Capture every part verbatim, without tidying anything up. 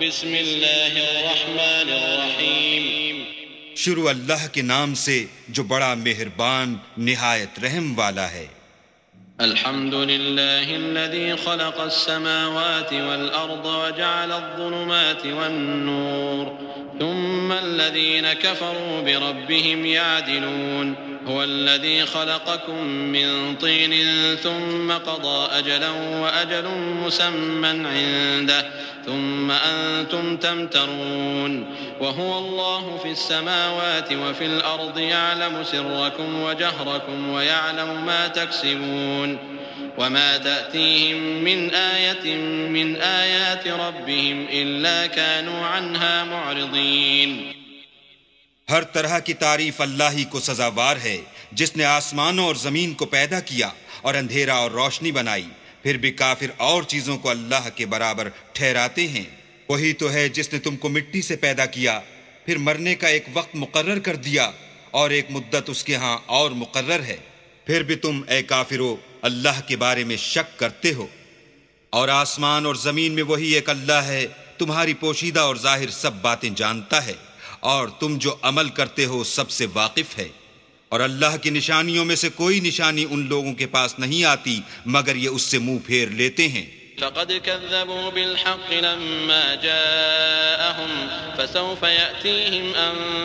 بسم اللہ الرحمن الرحیم، شروع اللہ کے نام سے جو بڑا مہربان نہایت رحم والا ہے۔ الحمد للہ الذی خلق السماوات والارض وجعل الظلمات والنور ثم الذین کفروا بربهم يعدلون هو الذي خلقكم من طين ثم قضى أجلا وأجل مسمى عنده ثم أنتم تمترون وهو الله في السماوات وفي الأرض يعلم سركم وجهركم ويعلم ما تكسبون وما تأتيهم من آية من آيات ربهم إلا كانوا عنها معرضين۔ ہر طرح کی تعریف اللہ ہی کو سزاوار ہے، جس نے آسمانوں اور زمین کو پیدا کیا اور اندھیرا اور روشنی بنائی، پھر بھی کافر اور چیزوں کو اللہ کے برابر ٹھہراتے ہیں۔ وہی تو ہے جس نے تم کو مٹی سے پیدا کیا، پھر مرنے کا ایک وقت مقرر کر دیا اور ایک مدت اس کے ہاں اور مقرر ہے، پھر بھی تم اے کافرو اللہ کے بارے میں شک کرتے ہو۔ اور آسمان اور زمین میں وہی ایک اللہ ہے، تمہاری پوشیدہ اور ظاہر سب باتیں جانتا ہے، اور تم جو عمل کرتے ہو سب سے واقف ہے۔ اور اللہ کی نشانیوں میں سے کوئی نشانی ان لوگوں کے پاس نہیں آتی مگر یہ اس سے منہ پھیر لیتے ہیں۔ فقد كذبوا بالحق لما جاءهم فسوف يأتيهم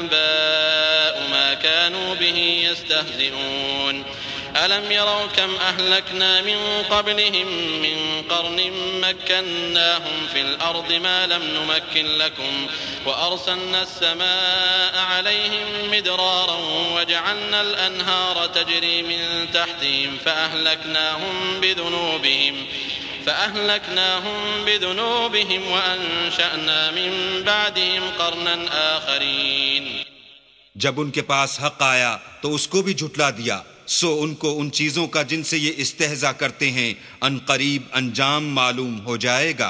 أنباء ما كانوا به يستهزئون ألم يروا كم أهلكنا من قبلهم من قرن مكناهم في الأرض ما لم نمكن لكم وأرسلنا السماء عليهم مدرارا وجعلنا الأنهار تجري من تحتهم فأهلكناهم بذنوبهم فأهلكناهم بذنوبهم وأنشأنا من بعدهم قرنا آخرين۔ جب ان کے پاس حق آیا تو اس کو بھی جھٹلا دیا، سو ان کو ان چیزوں کا جن سے یہ استہزاء کرتے ہیں ان قریب انجام معلوم ہو جائے گا۔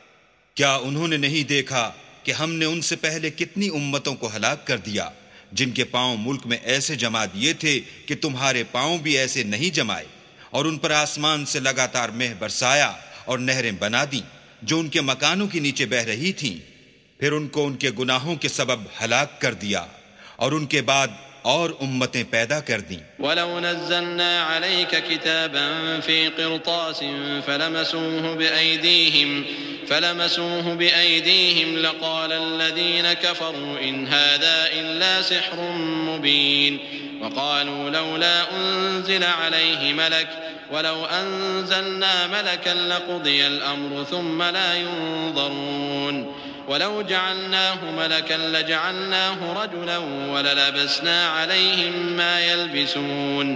کیا انہوں نے نہیں دیکھا کہ ہم نے ان سے پہلے کتنی امتوں کو ہلاک کر دیا جن کے پاؤں ملک میں ایسے جما دیے تھے کہ تمہارے پاؤں بھی ایسے نہیں جمائے، اور ان پر آسمان سے لگاتار مہ برسایا اور نہریں بنا دیں جو ان کے مکانوں کے نیچے بہہ رہی تھیں، پھر ان کو ان کے گناہوں کے سبب ہلاک کر دیا اور ان کے بعد اور امتیں پیدا کر دیں۔ وَلَوْ نَزَّلْنَا عَلَيْكَ كِتَابًا فِي قِرْطَاسٍ فَلَمَسُوهُ بِأَيْدِيهِمْ فَلَمَسُوهُ بِأَيْدِيهِمْ لَقَالَ الَّذِينَ كَفَرُوا إِنْ هَذَا إِلَّا سِحْرٌ مُبِينٌ وَقَالُوا لَوْلَا أُنزِلَ عَلَيْهِ مَلَكٌ وَلَوْ أَنزَلْنَا مَلَكًا لَقُضِيَ الْأَمْرُ ثُمَّ لَا يُنظَرُونَ ولو جعلناه ملكا لجعلناه رجلا وللبسنا عليهم ما يلبسون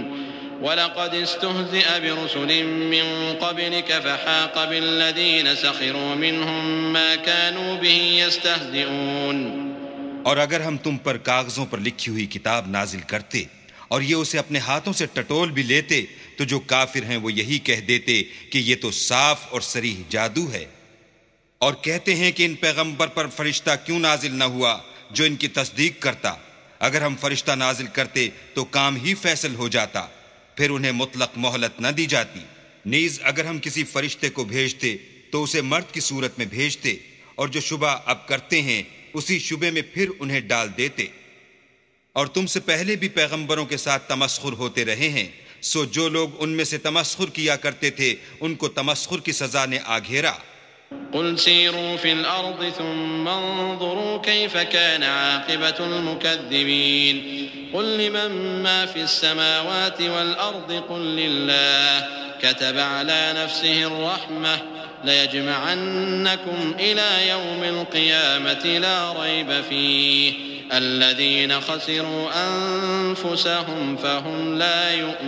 ولقد استهزئ برسل من قبلك فحاق بالذين سخروا منهم ما كانوا به يستهزئون۔ اور اگر ہم تم پر کاغذوں پر لکھی ہوئی کتاب نازل کرتے اور یہ اسے اپنے ہاتھوں سے ٹٹول بھی لیتے تو جو کافر ہیں وہ یہی کہہ دیتے کہ یہ تو صاف اور صریح جادو ہے، اور کہتے ہیں کہ ان پیغمبر پر فرشتہ کیوں نازل نہ ہوا جو ان کی تصدیق کرتا۔ اگر ہم فرشتہ نازل کرتے تو کام ہی فیصل ہو جاتا، پھر انہیں مطلق مہلت نہ دی جاتی۔ نیز اگر ہم کسی فرشتے کو بھیجتے تو اسے مرد کی صورت میں بھیجتے، اور جو شبہ اب کرتے ہیں اسی شبے میں پھر انہیں ڈال دیتے۔ اور تم سے پہلے بھی پیغمبروں کے ساتھ تمسخر ہوتے رہے ہیں، سو جو لوگ ان میں سے تمسخر کیا کرتے تھے ان کو تمسخر کی سزا نے آ گھیرا۔ قل سيروا في الأرض ثم انظروا كيف كان عاقبة المكذبين قل لمن ما في السماوات والأرض قل لله كتب على نفسه الرحمة ليجمعنكم إلى يوم القيامة لا ريب فيه الذين خسروا أنفسهم فهم لا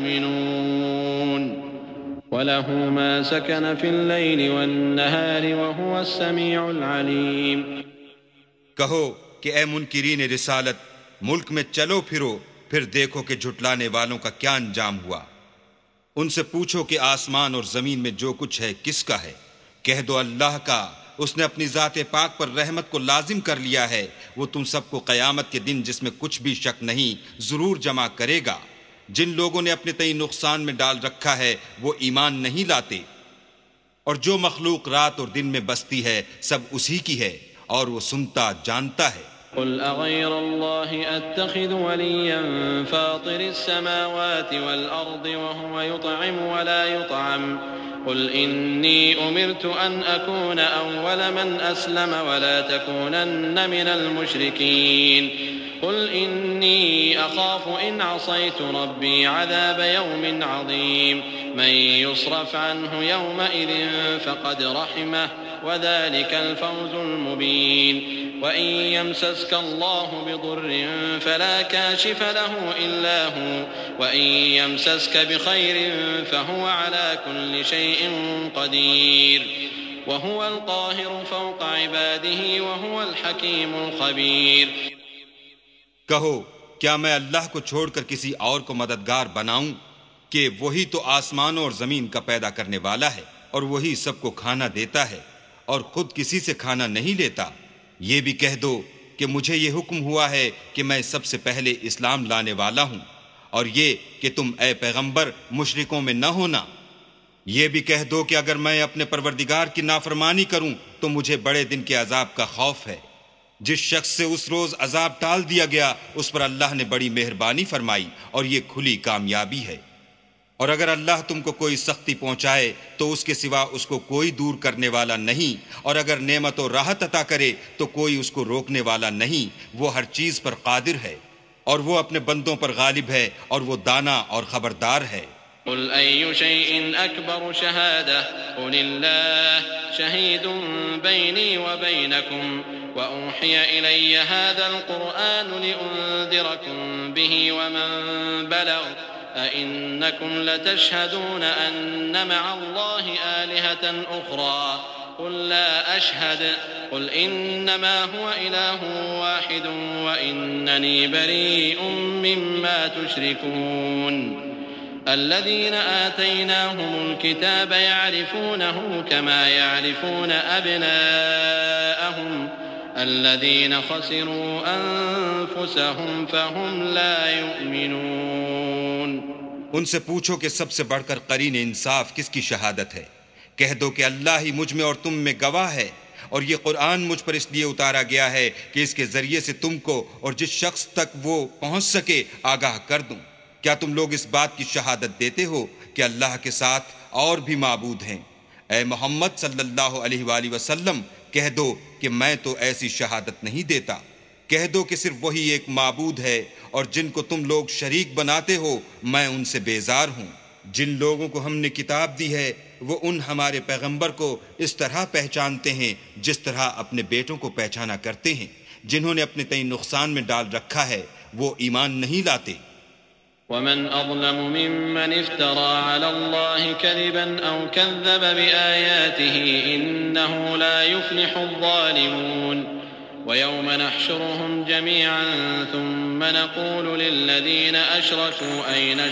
يؤمنون وَلَهُ مَا سَكَنَ فِي اللَّيْلِ وَالنَّهَارِ وَهُوَ السَّمِيعُ الْعَلِيمُ۔ کہو کہ اے منکرین رسالت، ملک میں چلو پھرو پھر دیکھو کہ جھٹلانے والوں کا کیا انجام ہوا۔ ان سے پوچھو کہ آسمان اور زمین میں جو کچھ ہے کس کا ہے، کہہ دو اللہ کا، اس نے اپنی ذات پاک پر رحمت کو لازم کر لیا ہے، وہ تم سب کو قیامت کے دن جس میں کچھ بھی شک نہیں ضرور جمع کرے گا۔ جن لوگوں نے اپنے تئیں نقصان میں ڈال رکھا ہے وہ ایمان نہیں لاتے، اور جو مخلوق رات اور دن میں بستی ہے سب اسی کی ہے، اور وہ سنتا جانتا ہے۔ قل أغير الله أتخذ وليا فاطر السماوات والأرض وهو يطعم ولا يطعم قل إني أمرت أن أكون أول من أسلم ولا تكونن من المشركين قل إني أخاف إن عصيت ربي عذاب يوم عظيم من يصرف عنه يومئذ فقد رحمه وذلك الفوز المبين وإن يمسسك الله بضر فلا كاشف له إلا هو وإن يمسسك بخير فهو على كل شيء قدير وهو القاهر فوق عباده وهو الحكيم الخبير۔ کہو کیا میں اللہ کو چھوڑ کر کسی اور کو مددگار بناؤں کہ وہی تو آسمانوں اور زمین کا پیدا کرنے والا ہے اور وہی سب کو کھانا دیتا ہے اور خود کسی سے کھانا نہیں لیتا۔ یہ بھی کہہ دو کہ مجھے یہ حکم ہوا ہے کہ میں سب سے پہلے اسلام لانے والا ہوں، اور یہ کہ تم اے پیغمبر مشرکوں میں نہ ہونا۔ یہ بھی کہہ دو کہ اگر میں اپنے پروردگار کی نافرمانی کروں تو مجھے بڑے دن کے عذاب کا خوف ہے۔ جس شخص سے اس روز عذاب ٹال دیا گیا اس پر اللہ نے بڑی مہربانی فرمائی اور یہ کھلی کامیابی ہے۔ اور اگر اللہ تم کو کوئی سختی پہنچائے تو اس کے سوا اس کو کوئی دور کرنے والا نہیں، اور اگر نعمت و راحت عطا کرے تو کوئی اس کو روکنے والا نہیں۔ وہ ہر چیز پر قادر ہے اور وہ اپنے بندوں پر غالب ہے اور وہ دانا اور خبردار ہے۔ قل أي شيء أكبر شهادة قل الله شهيد بيني وبينكم وأوحي إلي هذا القرآن لأنذركم به ومن بلغ أئنكم لتشهدون أن مع الله آلهة أخرى قل لا أشهد قل إنما هو إله واحد وإنني بريء مما تشركون الذين آتيناهم الكتاب يعرفونه كما يعرفون أبناءهم الذين خسروا أنفسهم فهم لا يؤمنون۔ ان سے پوچھو کہ سب سے بڑھ کر قرین انصاف کس کی شہادت ہے؟ کہہ دو کہ اللہ ہی مجھ میں اور تم میں گواہ ہے، اور یہ قرآن مجھ پر اس لیے اتارا گیا ہے کہ اس کے ذریعے سے تم کو اور جس شخص تک وہ پہنچ سکے آگاہ کر دوں۔ کیا تم لوگ اس بات کی شہادت دیتے ہو کہ اللہ کے ساتھ اور بھی معبود ہیں؟ اے محمد صلی اللہ علیہ وآلہ وسلم کہہ دو کہ میں تو ایسی شہادت نہیں دیتا۔ کہہ دو کہ صرف وہی ایک معبود ہے، اور جن کو تم لوگ شریک بناتے ہو میں ان سے بیزار ہوں۔ جن لوگوں کو ہم نے کتاب دی ہے وہ ان ہمارے پیغمبر کو اس طرح پہچانتے ہیں جس طرح اپنے بیٹوں کو پہچانا کرتے ہیں۔ جنہوں نے اپنے تئیں نقصان میں ڈال رکھا ہے وہ ایمان نہیں لاتے۔ ومن أظلم ممن افترى على الله كذبا أو كذب بآياته إنه لا يفلح الظالمون ويوم نحشرهم جميعا ثم نقول للذين أشركوا أين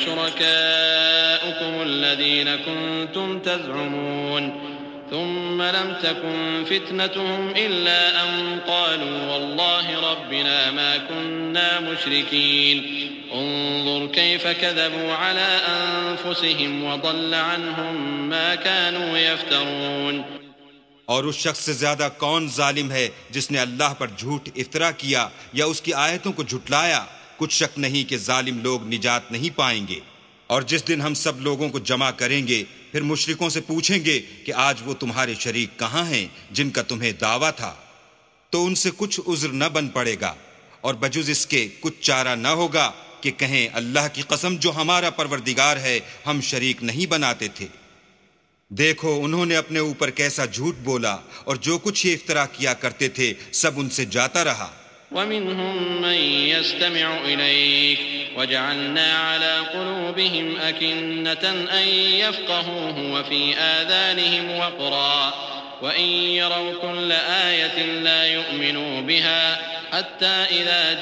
شركاؤكم الذين كنتم تزعمون ثم لم تكن فتنتهم إلا أن قالوا والله ربنا ما كنا مشركين انظر كيف كذبوا على أنفسهم وضل عنهم ما كانوا يفترون۔ اور اس شخص سے زیادہ کون ظالم ہے جس نے اللہ پر جھوٹ افطرا کیا یا اس کی آیتوں کو جھٹلایا؟ کچھ شک نہیں کہ ظالم لوگ نجات نہیں پائیں گے۔ اور جس دن ہم سب لوگوں کو جمع کریں گے پھر مشرکوں سے پوچھیں گے کہ آج وہ تمہارے شریک کہاں ہیں جن کا تمہیں دعویٰ تھا، تو ان سے کچھ عذر نہ بن پڑے گا اور بجز اس کے کچھ چارہ نہ ہوگا کہ کہیں اللہ کی قسم جو ہمارا پروردگار ہے ہم شریک نہیں بناتے تھے۔ دیکھو انہوں نے اپنے اوپر کیسا جھوٹ بولا، اور جو کچھ یہ افطرا کیا کرتے تھے سب ان سے جاتا رہا۔ ومنهم من يستمع إليك وجعلنا على قلوبهم أكنة أن يفقهوه وفي آذانهم وقرا وإن يروا كل آية لا يؤمنوا بها حتى إذا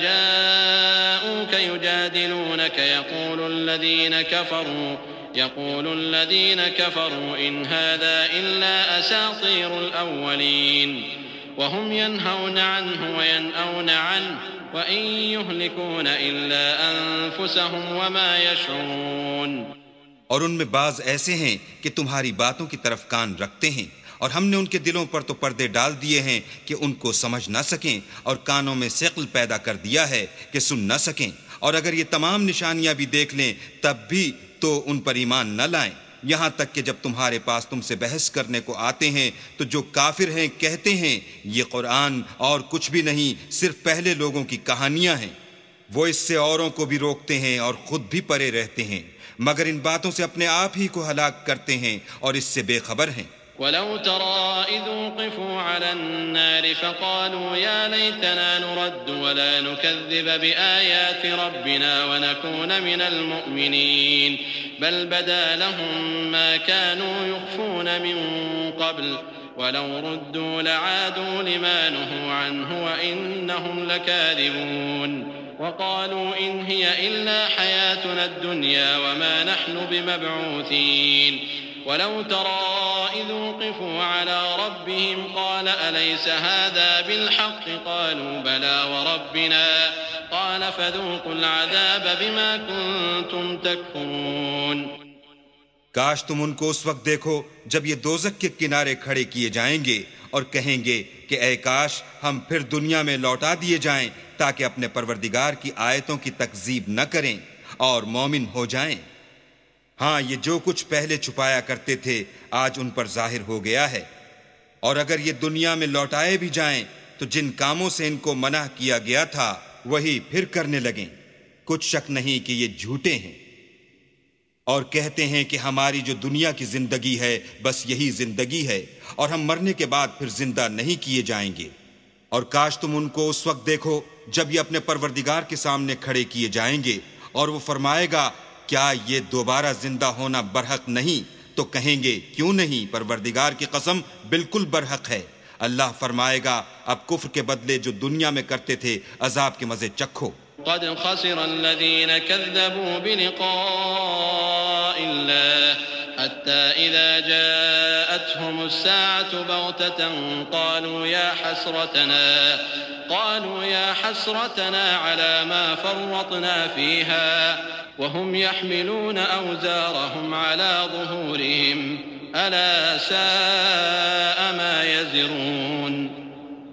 جاءوك يجادلونك يقول الذين كفروا يقول الذين كفروا إن هذا إلا أساطير الأولين وهم ينهون عنه وينأون عنه وإن يهلكون إلا أنفسهم وما يشعرون۔ اور ان میں بعض ایسے ہیں کہ تمہاری باتوں کی طرف کان رکھتے ہیں اور ہم نے ان کے دلوں پر تو پردے ڈال دیے ہیں کہ ان کو سمجھ نہ سکیں، اور کانوں میں ثقل پیدا کر دیا ہے کہ سن نہ سکیں، اور اگر یہ تمام نشانیاں بھی دیکھ لیں تب بھی تو ان پر ایمان نہ لائیں، یہاں تک کہ جب تمہارے پاس تم سے بحث کرنے کو آتے ہیں تو جو کافر ہیں کہتے ہیں یہ قرآن اور کچھ بھی نہیں، صرف پہلے لوگوں کی کہانیاں ہیں۔ وہ اس سے اوروں کو بھی روکتے ہیں اور خود بھی پرے رہتے ہیں، مگر ان باتوں سے اپنے آپ ہی کو ہلاک کرتے ہیں اور اس سے بے خبر ہیں۔ ولو ترى إذ وقفوا على النار فقالوا يا ليتنا نرد ولا نكذب بآيات ربنا ونكون من المؤمنين بل بدا لهم ما كانوا يخفون من قبل ولو ردوا لعادوا لما نهوا عنه وإنهم لكاذبون وقالوا إن هي إلا حياتنا الدنيا وما نحن بمبعوثين ولو ترى إذ وقفوا على ربهم قال أليس هذا بالحق قالوا بلى وربنا قال فذوقوا العذاب بما كنتم تكفرون۔ کاش تم ان کو اس وقت دیکھو جب یہ دوزخ کے کنارے کھڑے کیے جائیں گے اور کہیں گے کہ اے کاش ہم پھر دنیا میں لوٹا دیے جائیں تاکہ اپنے پروردگار کی آیتوں کی تکذیب نہ کریں اور مومن ہو جائیں۔ ہاں، یہ جو کچھ پہلے چھپایا کرتے تھے آج ان پر ظاہر ہو گیا ہے، اور اگر یہ دنیا میں لوٹائے بھی جائیں تو جن کاموں سے ان کو منع کیا گیا تھا وہی پھر کرنے لگیں۔ کچھ شک نہیں کہ یہ جھوٹے ہیں، اور کہتے ہیں کہ ہماری جو دنیا کی زندگی ہے بس یہی زندگی ہے اور ہم مرنے کے بعد پھر زندہ نہیں کیے جائیں گے۔ اور کاش تم ان کو اس وقت دیکھو جب یہ اپنے پروردگار کے سامنے کھڑے کیے جائیں گے اور وہ فرمائے گا کیا یہ دوبارہ زندہ ہونا برحق نہیں؟ تو کہیں گے کیوں نہیں، پروردگار کی قسم بالکل برحق ہے۔ اللہ فرمائے گا اب کفر کے بدلے جو دنیا میں کرتے تھے عذاب کے مزے چکھو۔ قد خسر الذين كذبوا بلقاء الله حتى إذا جاءتهم الساعة بغتة قالوا يا حسرتنا قالوا يا حسرتنا على ما فرطنا فيها وهم يحملون أوزارهم على ظهورهم ألا ساء ما يزرون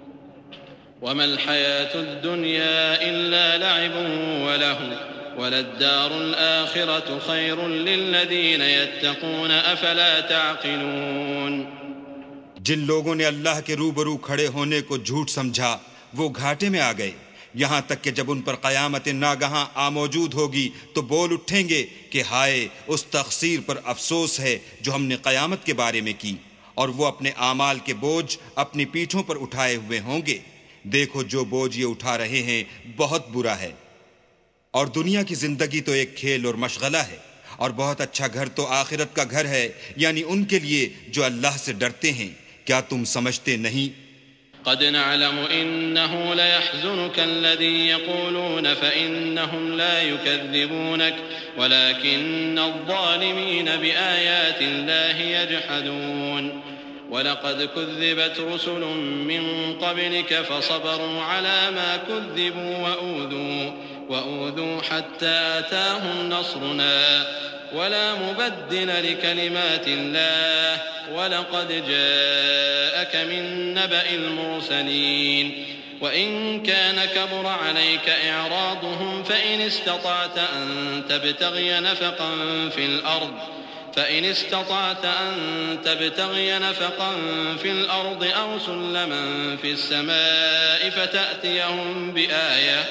وما الحياة الدنيا إلا لعب وله وللدار الآخرة خير للذين يتقون أفلا تعقلون۔ جن لوگوں نے اللہ کے روبرو کھڑے ہونے کو جھوٹ سمجھا وہ گھاٹے میں آ گئے، یہاں تک کہ جب ان پر قیامت ناگہاں آ موجود ہوگی تو بول اٹھیں گے کہ ہائے اس تقصیر پر افسوس ہے جو ہم نے قیامت کے بارے میں کی، اور وہ اپنے اعمال کے بوجھ اپنی پیٹھوں پر اٹھائے ہوئے ہوں گے۔ دیکھو جو بوجھ یہ اٹھا رہے ہیں بہت برا ہے، اور دنیا کی زندگی تو ایک کھیل اور مشغلہ ہے، اور بہت اچھا گھر تو آخرت کا گھر ہے، یعنی ان کے لیے جو اللہ سے ڈرتے ہیں۔ کیا تم سمجھتے نہیں؟ قد نعلم إنه ليحزنك الذي يقولون فإنهم لا يكذبونك ولكن الظالمين بآيات الله يجحدون ولقد كذبت رسل من قبلك فصبروا على ما كذبوا وأوذوا وأوذوا حتى أتاهم نصرنا ولا مبدل لكلمات الله ولقد جاءك من نبأ المرسلين وإن كان كبر عليك إعراضهم فإن استطعت أن تبتغي نفقا في الأرض فإن استطعت أن تبتغي نفقا في الأرض أو سلما في السماء فتأتيهم بآية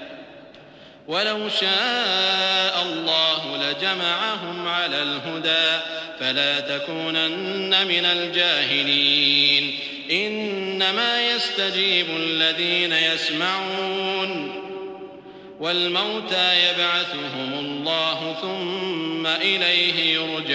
ولو شاء الله لجمعهم على الهدى فلا تكونن من الجاهلين إنما يستجيب الذين يسمعون والموتى يبعثهم الله ثم إليه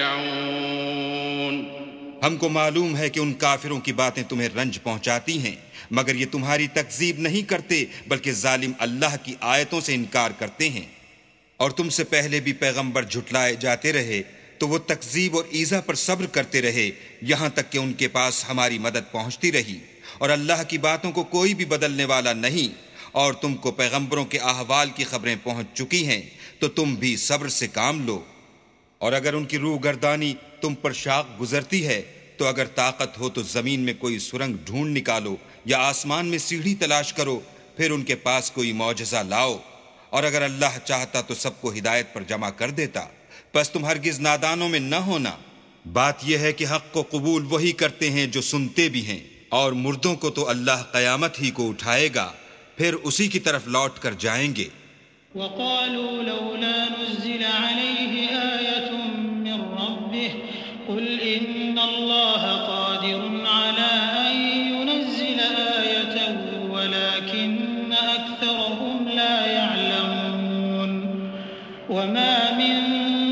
يرجعون۔ ہم کو معلوم ہے کہ ان کافروں کی باتیں تمہیں رنج پہنچاتی ہیں، مگر یہ تمہاری تکذیب نہیں کرتے بلکہ ظالم اللہ کی آیتوں سے انکار کرتے ہیں، اور تم سے پہلے بھی پیغمبر جھٹلائے جاتے رہے تو وہ تکذیب اور ایذا پر صبر کرتے رہے یہاں تک کہ ان کے پاس ہماری مدد پہنچتی رہی، اور اللہ کی باتوں کو کوئی بھی بدلنے والا نہیں، اور تم کو پیغمبروں کے احوال کی خبریں پہنچ چکی ہیں تو تم بھی صبر سے کام لو، اور اگر ان کی روح گردانی تم پر شاق گزرتی ہے تو اگر طاقت ہو تو زمین میں کوئی سرنگ ڈھونڈ نکالو یا آسمان میں سیڑھی تلاش کرو، پھر ان کے پاس کوئی معجزہ لاؤ، اور اگر اللہ چاہتا تو سب کو ہدایت پر جمع کر دیتا، پس تم ہرگز نادانوں میں نہ ہونا۔ بات یہ ہے کہ حق کو قبول وہی کرتے ہیں جو سنتے بھی ہیں، اور مردوں کو تو اللہ قیامت ہی کو اٹھائے گا، پھر اسی کی طرف لوٹ کر جائیں گے۔ وقالوا لولا نزل عليه آية من ربه قل إن الله قادر على أن ينزل آية ولكن أكثرهم لا يعلمون وما من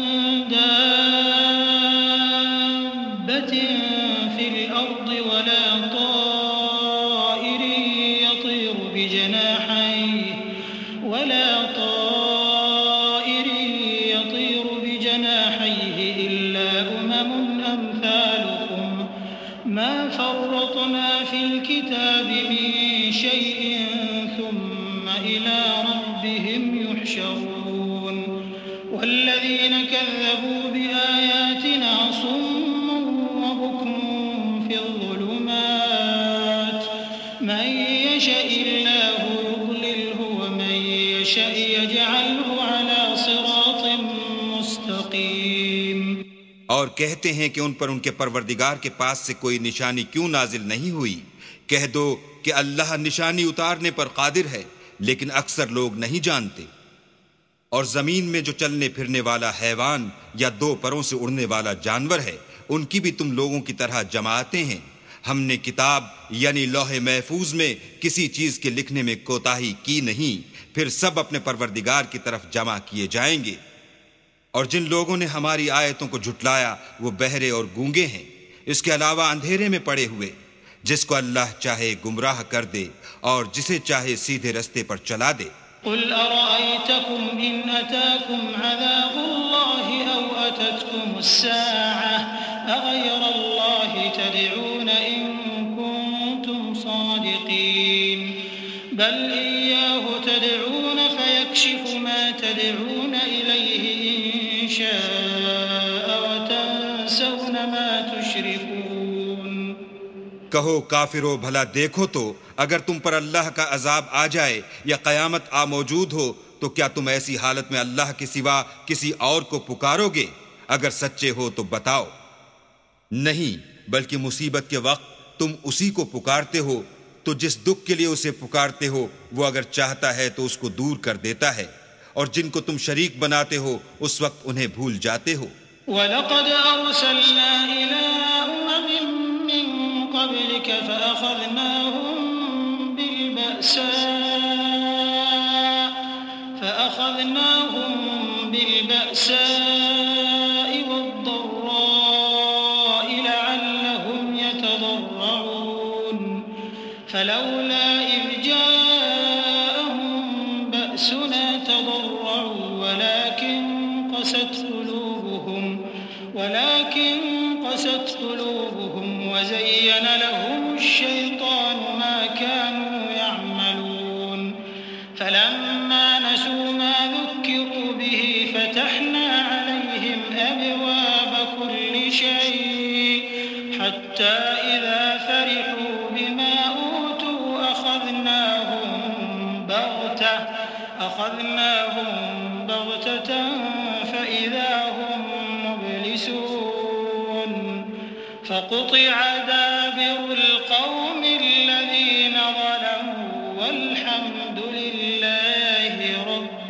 دابة في الأرض ولا طائر يطير بجناحيه ولا طائر يطير بجناحيه إلا أمم أمثالكم ما فرطنا في الكتاب من شيء ثم إلى ربهم يحشرون والذين كذبوا بآياتنا صم وبكم في الظلمات من يشاء الله يضلله ومن يشاء يجعله على صراط مستقيم۔ اور کہتے ہیں کہ ان پر ان کے پروردگار کے پاس سے کوئی نشانی کیوں نازل نہیں ہوئی؟ کہہ دو کہ اللہ نشانی اتارنے پر قادر ہے، لیکن اکثر لوگ نہیں جانتے۔ اور زمین میں جو چلنے پھرنے والا حیوان یا دو پروں سے اڑنے والا جانور ہے، ان کی بھی تم لوگوں کی طرح جماعتیں ہیں۔ ہم نے کتاب یعنی لوح محفوظ میں کسی چیز کے لکھنے میں کوتاہی کی نہیں، پھر سب اپنے پروردگار کی طرف جمع کیے جائیں گے۔ اور جن لوگوں نے ہماری آیتوں کو جھٹلایا وہ بہرے اور گونگے ہیں، اس کے علاوہ اندھیرے میں پڑے ہوئے۔ جس کو اللہ چاہے گمراہ کر دے اور جسے چاہے سیدھے رستے پر چلا دے۔ قل أرأيتكم إن أتاكم عذاب الله أو أتتكم الساعة أغير الله تدعون إن كنتم صادقين بل إياه تدعون فيكشف ما تدعون إليه إن شاء وتنسون ما تشركون۔ کہو کافرو، بھلا دیکھو تو اگر تم پر اللہ کا عذاب آ جائے یا قیامت آ موجود ہو تو کیا تم ایسی حالت میں اللہ کے سوا کسی اور کو پکارو گے؟ اگر سچے ہو تو بتاؤ۔ نہیں، بلکہ مصیبت کے وقت تم اسی کو پکارتے ہو تو جس دکھ کے لیے اسے پکارتے ہو وہ اگر چاہتا ہے تو اس کو دور کر دیتا ہے، اور جن کو تم شریک بناتے ہو اس وقت انہیں بھول جاتے ہو۔ وَلَقَدْ أَرْسَلْنَا إِلَىٰ أُمَمٍ مِّن قَبْلِكَ فَأَخَذْنَاهُم بِالْبَأْسَاءِ فَأَخَذْنَاهُم بِالْبَأْسَاءِ وَالضَّرَّاءِ لَعَلَّهُمْ يَتَضَرَّعُونَ فَلَوْلَا إِذْ جَاءَهُم بَأْسُنَا تَضَرَّعُوا وَلَٰكِن قَسَتْ قُلُوبُهُمْ ولكن قست قلوبهم وزين لهم الشيطان ما كانوا يعملون فلما نسوا ما ذكروا به فتحنا عليهم أبواب كل شيء حتى إذا فرحوا بما أوتوا أخذناهم بغتة أخذناهم بغتة فإذا هم مبلسون فقطع دابر القوم الذين ظلموا والحمد لله رب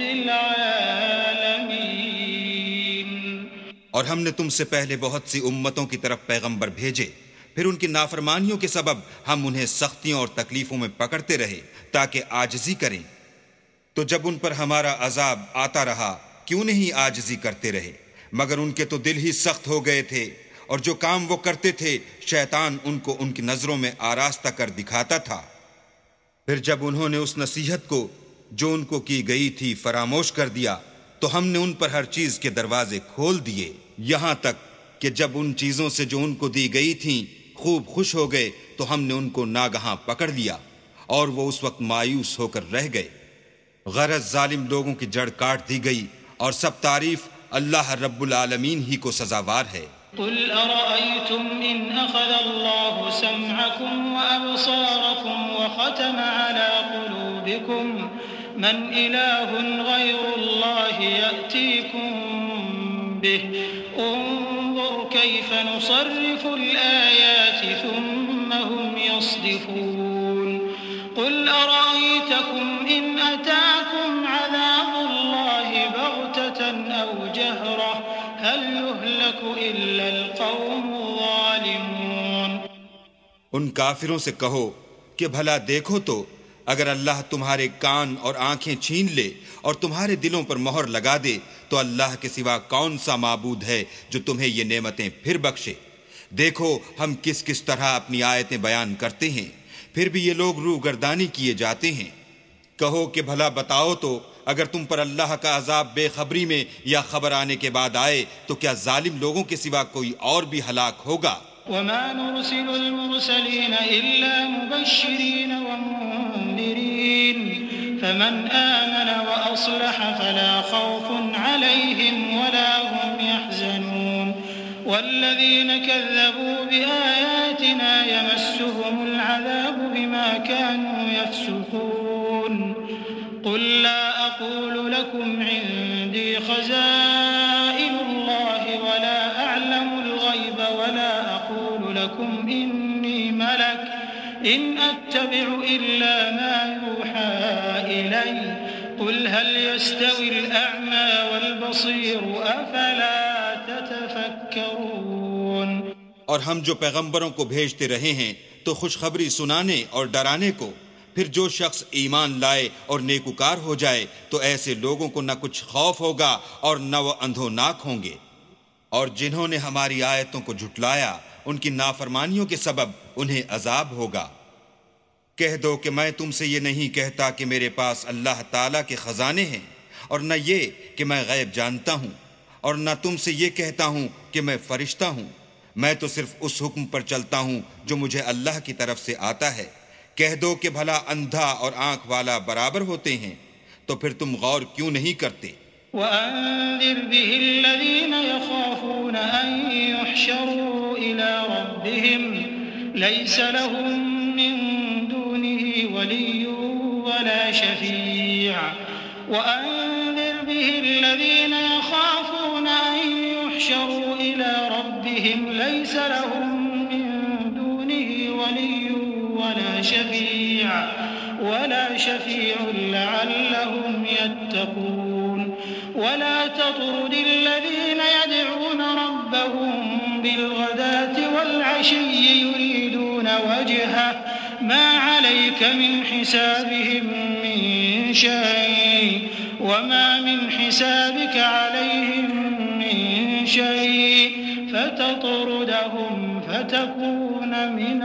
العالمين۔ اور ہم نے تم سے پہلے بہت سی امتوں کی طرف پیغمبر بھیجے، پھر ان کی نافرمانیوں کے سبب ہم انہیں سختیوں اور تکلیفوں میں پکڑتے رہے تاکہ عاجزی کریں۔ تو جب ان پر ہمارا عذاب آتا رہا کیوں نہیں عاجزی کرتے رہے؟ مگر ان کے تو دل ہی سخت ہو گئے تھے، اور جو کام وہ کرتے تھے شیطان ان کو ان کی نظروں میں آراستہ کر دکھاتا تھا۔ پھر جب انہوں نے اس نصیحت کو جو ان کو کی گئی تھی فراموش کر دیا تو ہم نے ان پر ہر چیز کے دروازے کھول دیے، یہاں تک کہ جب ان چیزوں سے جو ان کو دی گئی تھیں خوب خوش ہو گئے تو ہم نے ان کو ناگہاں پکڑ لیا، اور وہ اس وقت مایوس ہو کر رہ گئے۔ غرض ظالم لوگوں کی جڑ کاٹ دی گئی، اور سب تعریف اللہ رب العالمین ہی کو سزاوار ہے۔ قل أرأيتم إن أخذ الله سمعكم وأبصاركم وختم على قلوبكم من إله غير الله يأتيكم به انظر كيف نصرف الآيات ثم هم يصدفون قل أرأيتكم إن أتاكم عذاب الله بغتة أو جهرة هل يهلك إلا القوم الظالمون۔ ان کافروں سے کہو کہ بھلا دیکھو تو اگر اللہ تمہارے کان اور آنکھیں چھین لے اور تمہارے دلوں پر مہر لگا دے تو اللہ کے سوا کون سا معبود ہے جو تمہیں یہ نعمتیں پھر بخشے؟ دیکھو ہم کس کس طرح اپنی آیتیں بیان کرتے ہیں، پھر بھی یہ لوگ روح گردانی کیے جاتے ہیں۔ کہو کہ بھلا بتاؤ تو اگر تم پر اللہ کا عذاب بے خبری میں یا خبر آنے کے بعد آئے تو کیا ظالم لوگوں کے سوا کوئی اور بھی ہلاک ہوگا؟ وما نرسل المرسلين إلا مبشرين ومنذرين فمن آمن وأصلح فلا خوف عليهم ولا هم يحزنون والذين كذبوا بآياتنا يمسهم العذاب بما كانوا يفسقون قل لا أقول لكم عندي خزائن الله ولا أعلم الغيب ولا أقول لكم إني ملك إن أتبع إلا ما يوحى إلي قل هل يستوي الأعمى والبصير أفلا تتفكرون۔ اور ہم جو پیغمبروں کو بھیجتے رہے ہیں تو خوشخبری سنانے اور ڈرانے کو، پھر جو شخص ایمان لائے اور نیکوکار ہو جائے تو ایسے لوگوں کو نہ کچھ خوف ہوگا اور نہ وہ اندھوناک ہوں گے، اور جنہوں نے ہماری آیتوں کو جھٹلایا ان کی نافرمانیوں کے سبب انہیں عذاب ہوگا۔ کہہ دو کہ میں تم سے یہ نہیں کہتا کہ میرے پاس اللہ تعالیٰ کے خزانے ہیں، اور نہ یہ کہ میں غیب جانتا ہوں، اور نہ تم سے یہ کہتا ہوں کہ میں فرشتہ ہوں، میں تو صرف اس حکم پر چلتا ہوں جو مجھے اللہ کی طرف سے آتا ہے۔ کہہ دو کہ بھلا اندھا اور آنکھ والا برابر ہوتے ہیں؟ تو پھر تم غور کیوں نہیں کرتے؟ وأنذر به الذين يخافون أن يحشروا إلى ربهم ليس لهم من دونه ولي ولا شفيع وأنذر به الذين يخافون أن يحشروا إلى ربهم ليس لهم من دونه ولي ولا شفيع ولا شفيع لعلهم يتقون ولا تطرد الذين يدعون ربهم بالغداة والعشي يريدون وجهه ما عليك من حسابهم من شيء وما من حسابك عليهم من شيء فتطردهم فتكون من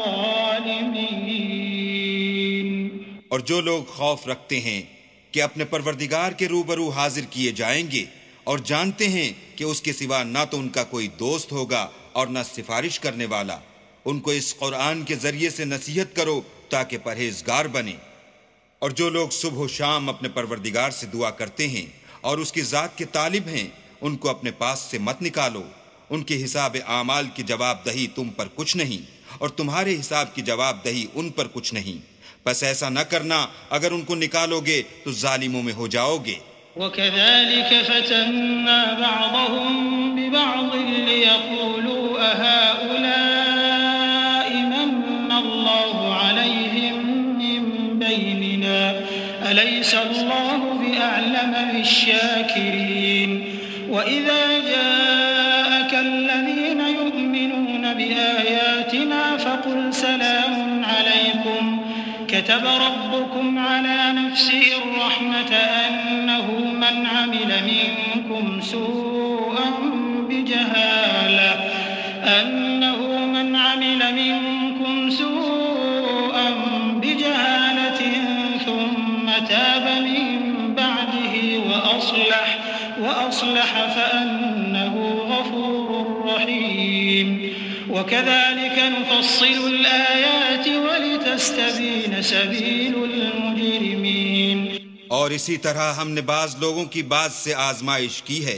الظالمين۔ اور جو لوگ خوف رکھتے ہیں کہ اپنے پروردگار کے روبرو حاضر کیے جائیں گے اور جانتے ہیں کہ اس کے سوا نہ تو ان کا کوئی دوست ہوگا اور نہ سفارش کرنے والا، ان کو اس قرآن کے ذریعے سے نصیحت کرو تاکہ پرہیزگار بنے۔ اور جو لوگ صبح و شام اپنے پروردگار سے دعا کرتے ہیں اور اس کی ذات کے طالب ہیں، ان کو اپنے پاس سے مت نکالو۔ ان کے حساب اعمال کی جواب دہی تم پر کچھ نہیں، اور تمہارے حساب کی جواب دہی ان پر کچھ نہیں، بس ایسا نہ کرنا، اگر ان کو نکالو گے تو ظالموں میں ہو جاؤ گے۔ وَكَذَلِكَ فَتَنَّا بَعْضَهُم بِبَعْضٍ لِيَقُولُوا أَهَٰؤُلَاءِ مَنَّ اللَّهُ عَلَيْهِم مِّن بَيْنِنَا أَلَيْسَ اللَّهُ بِأَعْلَمَ بِالشَّاكِرِينَ وَإِذَا جَاءَكَ الَّذِينَ يُؤْمِنُونَ بِآيَاتِنَا فَقُلْ سَلَامٌ عَلَيْكُمْ كتب ربكم على نفسه الرحمة أنه من عمل منكم سوءا بجهالة أنه من عمل منكم سوءا بجهالة ثم تاب من بعده وأصلح وأصلح فأنه غفور رحيم وكذلك نفصل الآيات ولتستبين سبيل المجرمين۔ اور اسی طرح ہم نے بعض لوگوں کی بعض سے آزمائش کی ہے،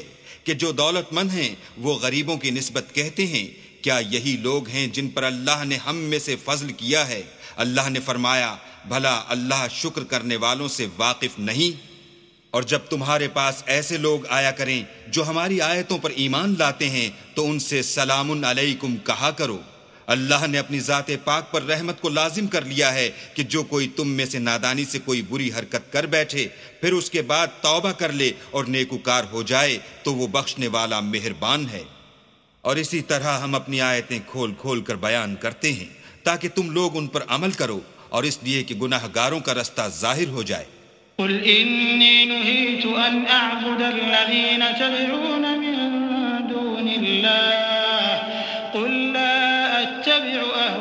کہ جو دولت مند ہیں وہ غریبوں کی نسبت کہتے ہیں کیا یہی لوگ ہیں جن پر اللہ نے ہم میں سے فضل کیا ہے؟ اللہ نے فرمایا بھلا اللہ شکر کرنے والوں سے واقف نہیں؟ اور جب تمہارے پاس ایسے لوگ آیا کریں جو ہماری آیتوں پر ایمان لاتے ہیں تو ان سے سلام علیکم کہا کرو۔ اللہ نے اپنی ذات پاک پر رحمت کو لازم کر لیا ہے کہ جو کوئی تم میں سے نادانی سے کوئی بری حرکت کر بیٹھے پھر اس کے بعد توبہ کر لے اور نیکوکار ہو جائے تو وہ بخشنے والا مہربان ہے۔ اور اسی طرح ہم اپنی آیتیں کھول کھول کر بیان کرتے ہیں تاکہ تم لوگ ان پر عمل کرو اور اس لیے کہ گناہ گاروں کا رستہ ظاہر ہو جائے۔ قل إني نهيت أن أعبد الذين تدعون من دون الله قل لا أتبع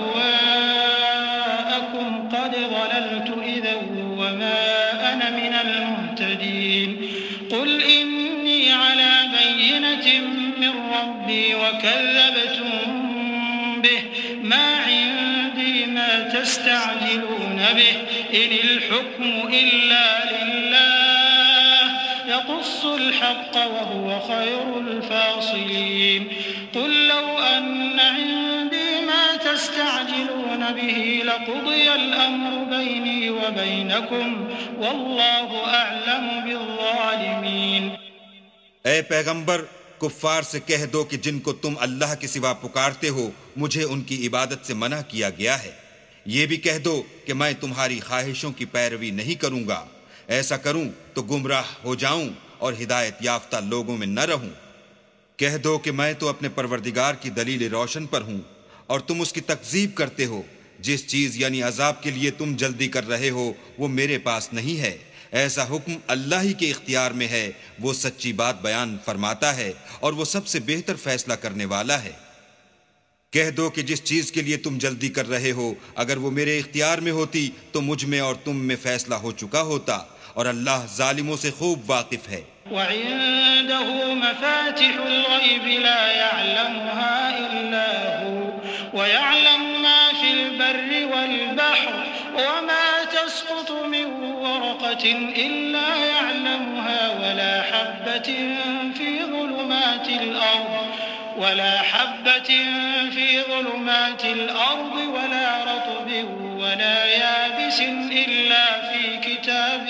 أهواءكم قد ضللت إذا وما أنا من المهتدين قل إني على بينة من ربي وكذبتم به ما عندي ما تستعجلون به إن الحكم إلا لله يقص الحق وهو خير الفاصلين قل لو أن عندي ما تستعجلون به لقضي الأمر بيني وبينكم والله أعلم بالظالمين۔ اے پیغمبر کفار سے کہہ دو کہ جن کو تم اللہ کے سوا پکارتے ہو مجھے ان کی عبادت سے منع کیا گیا ہے۔ یہ بھی کہہ دو کہ میں تمہاری خواہشوں کی پیروی نہیں کروں گا، ایسا کروں تو گمراہ ہو جاؤں اور ہدایت یافتہ لوگوں میں نہ رہوں۔ کہہ دو کہ میں تو اپنے پروردگار کی دلیل روشن پر ہوں اور تم اس کی تکذیب کرتے ہو۔ جس چیز یعنی عذاب کے لیے تم جلدی کر رہے ہو وہ میرے پاس نہیں ہے، ایسا حکم اللہ ہی کے اختیار میں ہے، وہ سچی بات بیان فرماتا ہے اور وہ سب سے بہتر فیصلہ کرنے والا ہے۔ کہہ دو کہ جس چیز کے لیے تم جلدی کر رہے ہو اگر وہ میرے اختیار میں ہوتی تو مجھ میں اور تم میں فیصلہ ہو چکا ہوتا، اور اللہ ظالموں سے خوب واقف ہے۔ وعنده مفاتح الغيب لا يعلمها إلا هو ويعلم ما في البر والبحر وما تسقط من ورقة إلا يعلمها ولا حبة في ظلمات الأرض ولا حبة في ظلمات الأرض ولا رطب ولا يابس إلا في كتاب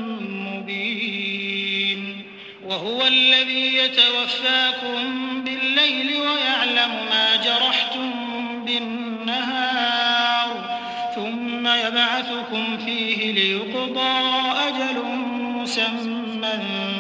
مبين وهو الذي يتوفاكم بالليل ويعلم ما جرحتم بالنهار ثم يبعثكم فيه ليقضى أجل مسمى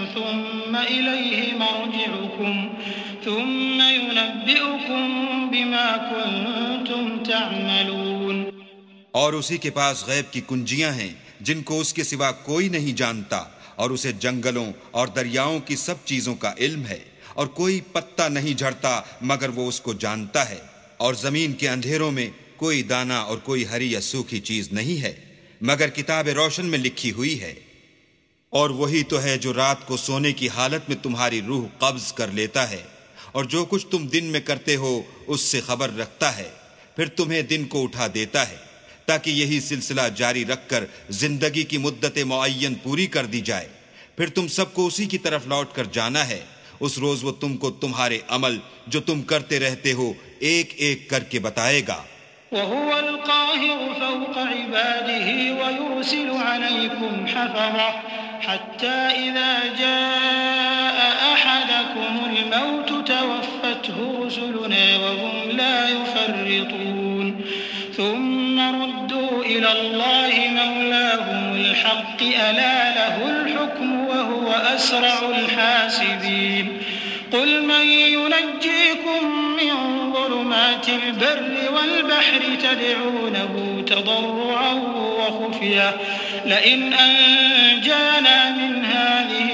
ثم إليه مرجعكم ثم ينبئكم بما كنتم تعملون۔ اور اسی کے پاس غیب کی کنجیاں ہیں جن کو اس کے سوا کوئی نہیں جانتا، اور اسے جنگلوں اور دریاؤں کی سب چیزوں کا علم ہے، اور کوئی پتا نہیں جھڑتا مگر وہ اس کو جانتا ہے، اور زمین کے اندھیروں میں کوئی دانہ اور کوئی ہری یا سوکھی چیز نہیں ہے مگر کتاب روشن میں لکھی ہوئی ہے۔ اور وہی تو ہے جو رات کو سونے کی حالت میں تمہاری روح قبض کر لیتا ہے، اور جو کچھ تم دن میں کرتے ہو اس سے خبر رکھتا ہے، پھر تمہیں دن کو اٹھا دیتا ہے تاکہ یہی سلسلہ جاری رکھ کر زندگی کی مدت معین پوری کر دی جائے، پھر تم سب کو اسی کی طرف لوٹ کر جانا ہے۔ اس روز وہ تم کو تمہارے عمل جو تم کرتے رہتے ہو ایک ایک کر کے بتائے گا۔ وهو القاهر فوق عباده ويرسل عليكم حفظة حتى إذا جاء أحدكم الموت توفته رسلنا وهم لا يفرطون ثم ردوا إلى الله مولاهم الحق ألا له الحكم وهو أسرع الحاسبين قل من ينجيكم من ظلمات البر والبحر تدعونه تضرعا وخفية لئن أنجانا من هذه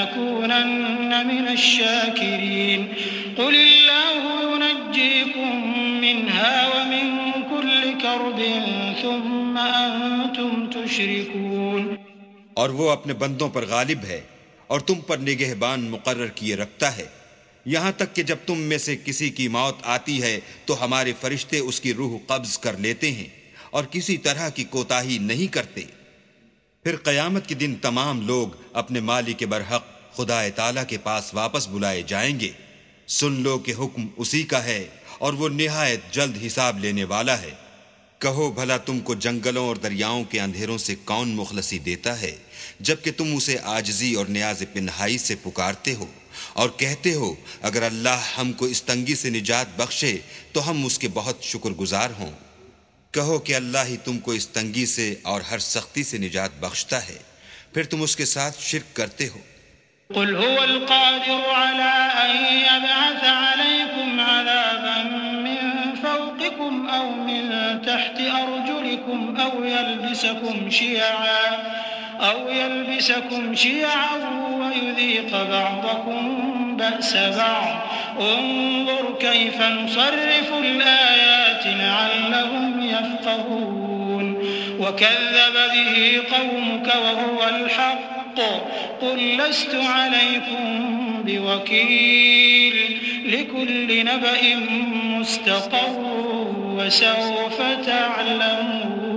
لنكونن من الشاكرين قل الله ينجيكم منها ومن كل كرب ثم أنتم تشركون۔ اور وہ اپنے بندوں پر غالب ہے اور تم پر نگہبان مقرر کیے رکھتا ہے، یہاں تک کہ جب تم میں سے کسی کی موت آتی ہے تو ہمارے فرشتے اس کی روح قبض کر لیتے ہیں اور کسی طرح کی کوتاہی نہیں کرتے۔ پھر قیامت کے دن تمام لوگ اپنے مالک برحق خدا تعالیٰ کے پاس واپس بلائے جائیں گے۔ سن لو کہ حکم اسی کا ہے اور وہ نہایت جلد حساب لینے والا ہے۔ کہو بھلا تم کو جنگلوں اور دریاؤں کے اندھیروں سے کون مخلصی دیتا ہے، جبکہ تم اسے عاجزی اور نیاز پنہائی سے پکارتے ہو اور کہتے ہو اگر اللہ ہم کو اس تنگی سے نجات بخشے تو ہم اس کے بہت شکر گزار ہوں۔ کہو کہ اللہ ہی تم کو اس تنگی سے اور ہر سختی سے نجات بخشتا ہے، پھر تم اس کے ساتھ شرک کرتے ہو۔ قل هو القادر على أن يبعث عليكم عذابا من فوقكم أو من تحت أرجلكم أو يلبسكم شيعا أو يلبسكم شيعا ويذيق بعضكم بأس بعض انظر كيف نصرف الآيات لعلهم يفقهون وكذب به قومك وهو الحق قل لست عليكم بوكيل لكل نبأ مستقر وسوف تعلمون۔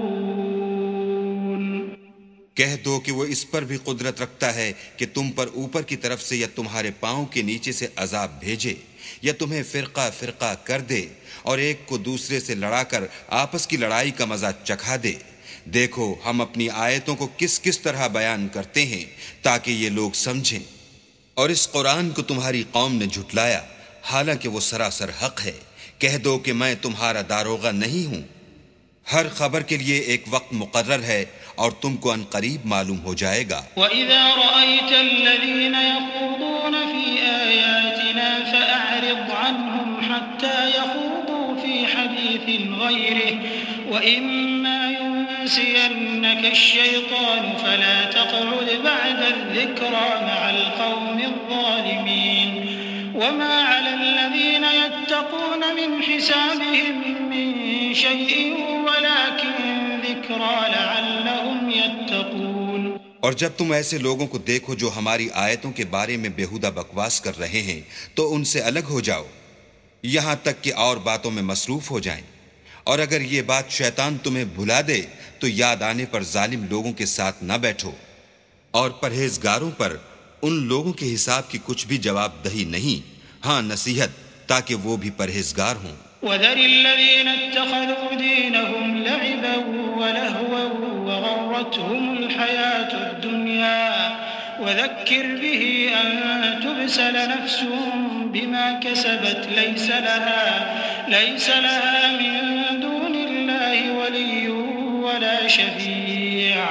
کہہ دو کہ وہ اس پر بھی قدرت رکھتا ہے کہ تم پر اوپر کی طرف سے یا تمہارے پاؤں کے نیچے سے عذاب بھیجے یا تمہیں فرقہ فرقہ کر دے اور ایک کو دوسرے سے لڑا کر آپس کی لڑائی کا مزہ چکھا دے۔ دیکھو ہم اپنی آیتوں کو کس کس طرح بیان کرتے ہیں تاکہ یہ لوگ سمجھیں۔ اور اس قرآن کو تمہاری قوم نے جھٹلایا حالانکہ وہ سراسر حق ہے۔ کہہ دو کہ میں تمہارا داروغہ نہیں ہوں۔ ہر خبر کے لیے ایک وقت مقرر ہے اور تم کو ان قریب معلوم ہو جائے گا۔ وَإِذَا رَأَيْتَ الَّذِينَ يَخُوضُونَ فِي آيَاتِنَا فَأَعْرِضْ عَنْهُمْ حَتَّى يَخُوضُوا فِي حَدِيثٍ غَيْرِهِ وَإِمَّا يُنسِيَنَّكَ الشَّيْطَانُ فَلَا تَقْعُدْ بَعْدَ الذِّكْرَى مَعَ الْقَوْمِ الظَّالِمِينَ وَمَا عَلَى الَّذِينَ يَتَّقُونَ مِنْ حِسَابِهِمْ مِنْ شَيْءٍ وَلَكِنْ ذِكْرَى لَعَلَّهُمْ يَتَّقُونَ۔ اور جب تم ایسے لوگوں کو دیکھو جو ہماری آیتوں کے بارے میں بےہودہ بکواس کر رہے ہیں تو ان سے الگ ہو جاؤ یہاں تک کہ اور باتوں میں مصروف ہو جائیں، اور اگر یہ بات شیطان تمہیں بھلا دے تو یاد آنے پر ظالم لوگوں کے ساتھ نہ بیٹھو، اور پرہیزگاروں پر ان لوگوں کے حساب کی کچھ بھی جواب دہی نہیں، ہاں نصیحت تاکہ وہ بھی پرہیزگار ہوں۔ وَذَرِ الَّذِينَ اتَّخَذُوا دِينَهُمْ لَعِبًا وَلَهْوًا وَغَرَّتْهُمُ الْحَيَاةُ الدُّنْيَا وَذَكِّرْ بِهِ أَن تُبْسَلَ نَفْسٌ بِمَا كَسَبَتْ لَيْسَ لَهَا لَيْسَ لَهَا مِن دُونِ اللَّهِ وَلِيٌّ وَلَا شَفِيعٌ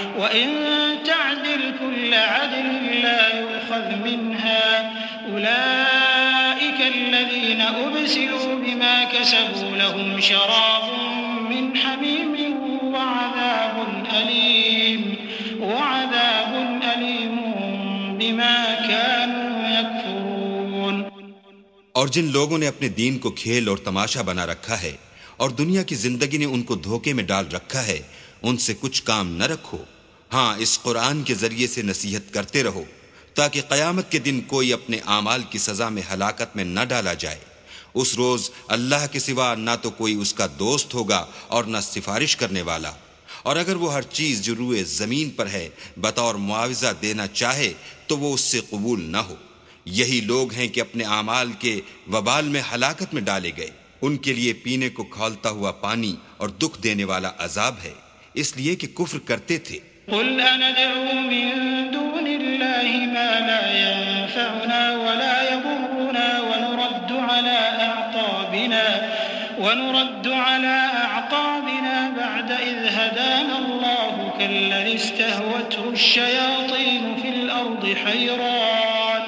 وَإِن تَعْدِلْ كُلَّ عَدْلٍ لَّا يُؤْخَذْ مِنْهَا أُولَٰئِكَ الَّذِينَ أُبْسِلُوا بِمَا كَسَبُوا لَهُمْ شَرَابٌ مِّنْ حَمِيمٍ وَعَذَابٌ أَلِيمٌ وَعَذَابٌ أَلِيمٌ بِمَا كَانُوا يَكْفُرُونَ۔ اور جن لوگوں نے اپنے دین کو کھیل اور تماشا بنا رکھا ہے اور دنیا کی زندگی نے ان کو دھوکے میں ڈال رکھا ہے، ان سے کچھ کام نہ رکھو، ہاں اس قرآن کے ذریعے سے نصیحت کرتے رہو تاکہ قیامت کے دن کوئی اپنے اعمال کی سزا میں ہلاکت میں نہ ڈالا جائے۔ اس روز اللہ کے سوا نہ تو کوئی اس کا دوست ہوگا اور نہ سفارش کرنے والا، اور اگر وہ ہر چیز جو روئے زمین پر ہے بطور معاوضہ دینا چاہے تو وہ اس سے قبول نہ ہو۔ یہی لوگ ہیں کہ اپنے اعمال کے وبال میں ہلاکت میں ڈالے گئے، ان کے لیے پینے کو کھولتا ہوا پانی اور دکھ دینے والا عذاب ہے، اس لیے کہ کفر کرتے تھے۔ قل أندعو من دون الله ما لا ينفعنا ولا يضرنا ونرد على أعقابنا ونرد على أعقابنا بعد إذ هدانا الله كالذي استهوته الشياطين في الأرض حيران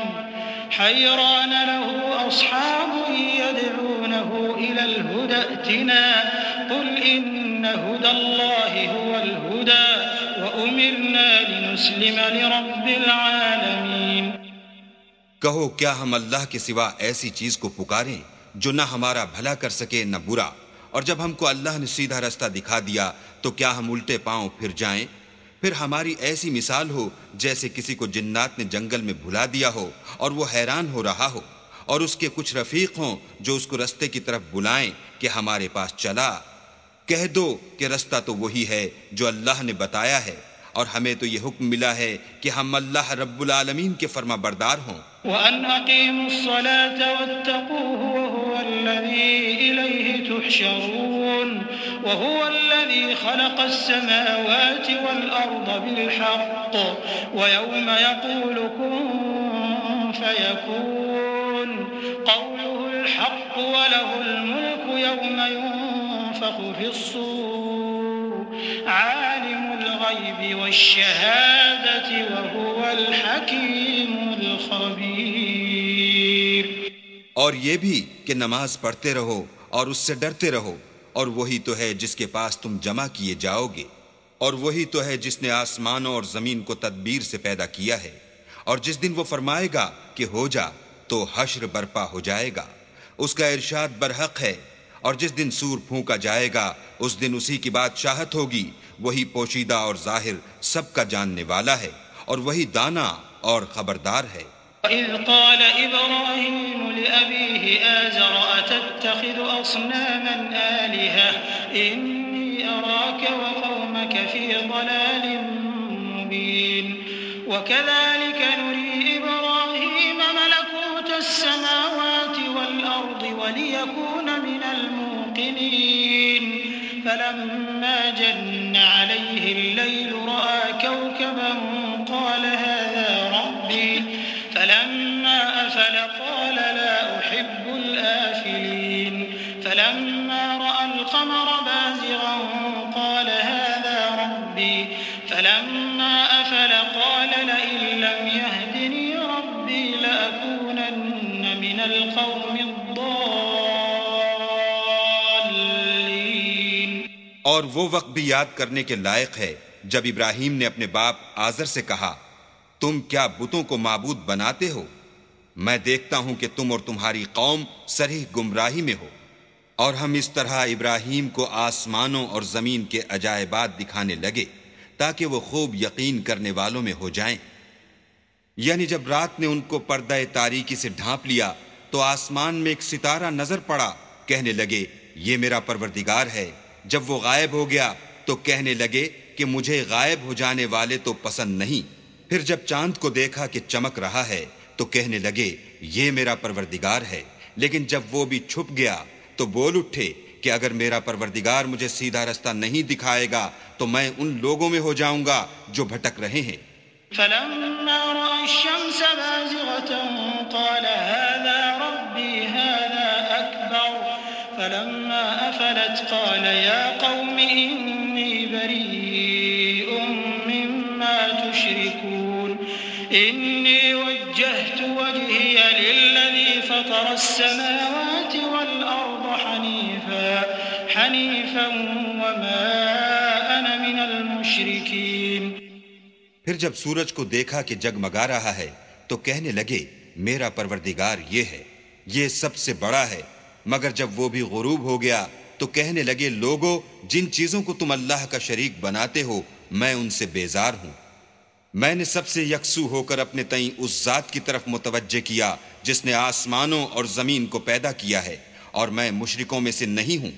حيران له أصحاب يدعونه إلى الهدى ائتنا قل إن هدى الله هو الهدى وَأُمِرْنَا لِنُسْلِمَ لِرَبِّ الْعَالَمِينَ۔ کہو کیا ہم اللہ کے سوا ایسی چیز کو پکاریں جو نہ ہمارا بھلا کر سکے نہ برا، اور جب ہم کو اللہ نے سیدھا رستہ دکھا دیا تو کیا ہم الٹے پاؤں پھر جائیں؟ پھر ہماری ایسی مثال ہو جیسے کسی کو جنات نے جنگل میں بھلا دیا ہو اور وہ حیران ہو رہا ہو، اور اس کے کچھ رفیق ہوں جو اس کو رستے کی طرف بلائیں کہ ہمارے پاس چلا۔ کہہ دو کہ رستہ تو وہی ہے جو اللہ نے بتایا ہے، اور ہمیں تو یہ حکم ملا ہے کہ ہم اللہ رب العالمین کے فرما بردار ہوں۔ وَأَنْ أَقِيمُوا الصَّلَاةَ وَاتَّقُوهُ وَهُوَ الَّذِي إِلَيْهِ تُحْشَرُونَ وَهُوَ الَّذِي خَلَقَ السَّمَاوَاتِ وَالْأَرْضَ بِالْحَقِّ وَيَوْمَ يَقُولُ كُن فَيَكُونُ قَوْلُهُ الْحَقُّ وَلَهُ الْمُلْكُ يَوْمَ يُنفَخُ فِي الصُّورِ عَالِمُ الْغَيْبِ وَالشَّهَادَةِ وَهُوَ الْحَكِيمُ الْخَبِيرُ۔ اور یہ بھی کہ نماز پڑھتے رہو اور اس سے ڈرتے رہو، اور وہی تو ہے جس کے پاس تم جمع کیے جاؤ گے، اور وہی تو ہے جس نے آسمانوں اور زمین کو تدبیر سے پیدا کیا ہے، اور جس دن وہ فرمائے گا کہ ہو جا تو حشر برپا ہو جائے گا، اس کا ارشاد برحق ہے، اور جس دن سور پھونکا جائے گا اس دن اسی کی بادشاہت ہوگی، وہی پوشیدہ اور ظاہر سب کا جاننے والا ہے، اور وہی دانا اور خبردار ہے۔ وَإِذْ قَالَ إِبْرَاهِيمُ لِأَبِيهِ آزَرَ أَتَتَّخِذُ أَصْنَامًا آلِهَةً إِنِّي أَرَاكَ وَقَوْمَكَ فِي ضَلَالٍ مُّبِينٍ وَكَذَلِكَ نُرِي إِبْرَاهِيمَ مَلَكُوتَ السَّمَاوَاتِ وَالْأَرْضِ وَلِيَكُونَ مِنَ الْمُوقِنِينَ فَلَمَّا جَنَّ عَلَيْهِ اللَّيْلُ رَأَىٰ كَوْكَبًا قَالَ هَٰذَا رَبِّي فَلَمَّا أَفَلَ قَالَ لَا أُحِبُّ الْآفِلِينَ فَلَمَّا رَأَى الْقَمَرَ بَازِغًا قَالَ هَٰذَا رَبِّي فَلَمَّا أَفَلَ قَالَ لَئِن لَّمْ يَهْدِنِي رَبِّي لَأَكُونَنَّ مِنَ الْقَوْمِ الضَّالِّينَ۔ اور وہ وقت بھی یاد کرنے کے لائق ہے جب ابراہیم نے اپنے باپ آزر سے کہا، تم کیا بتوں کو معبود بناتے ہو؟ میں دیکھتا ہوں کہ تم اور تمہاری قوم صریح گمراہی میں ہو۔ اور ہم اس طرح ابراہیم کو آسمانوں اور زمین کے عجائبات دکھانے لگے تاکہ وہ خوب یقین کرنے والوں میں ہو جائیں۔ یعنی جب رات نے ان کو پردہ تاریکی سے ڈھانپ لیا تو آسمان میں ایک ستارہ نظر پڑا، کہنے لگے یہ میرا پروردگار ہے۔ جب وہ غائب ہو گیا تو کہنے لگے کہ مجھے غائب ہو جانے والے تو پسند نہیں۔ پھر جب چاند کو دیکھا کہ چمک رہا ہے تو کہنے لگے یہ میرا پروردگار ہے۔ لیکن جب وہ بھی چھپ گیا تو بول اٹھے کہ اگر میرا پروردگار مجھے سیدھا رستہ نہیں دکھائے گا تو میں ان لوگوں میں ہو جاؤں گا جو بھٹک رہے ہیں۔ فَلَمَّا رَأَى الشَّمْسَ بَازِغَةً قَالَ هَٰذَا رَبِّي هَٰذَا أَكْبَرُ فَلَمَّا أَفَلَتْ قَالَ يَا قَوْمِ إِنِّي بَرِيءٌ مِّمَّا تُشْرِكُونَ إِنِّي وَجَّهْتُ وَجْهِيَ لِلَّذِي فَطَرَ السَّمَاوَاتِ وَالْأَرْضَ حَنِيفًا حَنِيفًا وَمَا أَنَا مِنَ الْمُشْرِكِينَ۔ پھر جب سورج کو دیکھا کہ جگمگا رہا ہے تو کہنے لگے میرا پروردگار یہ ہے، یہ سب سے بڑا ہے۔ مگر جب وہ بھی غروب ہو گیا تو کہنے لگے لوگو جن چیزوں کو تم اللہ کا شریک بناتے ہو میں ان سے بیزار ہوں۔ میں نے سب سے یکسو ہو کر اپنے تئیں اس ذات کی طرف متوجہ کیا جس نے آسمانوں اور زمین کو پیدا کیا ہے، اور میں مشرکوں میں سے نہیں ہوں۔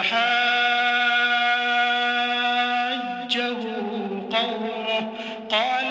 وحاجه قومه قال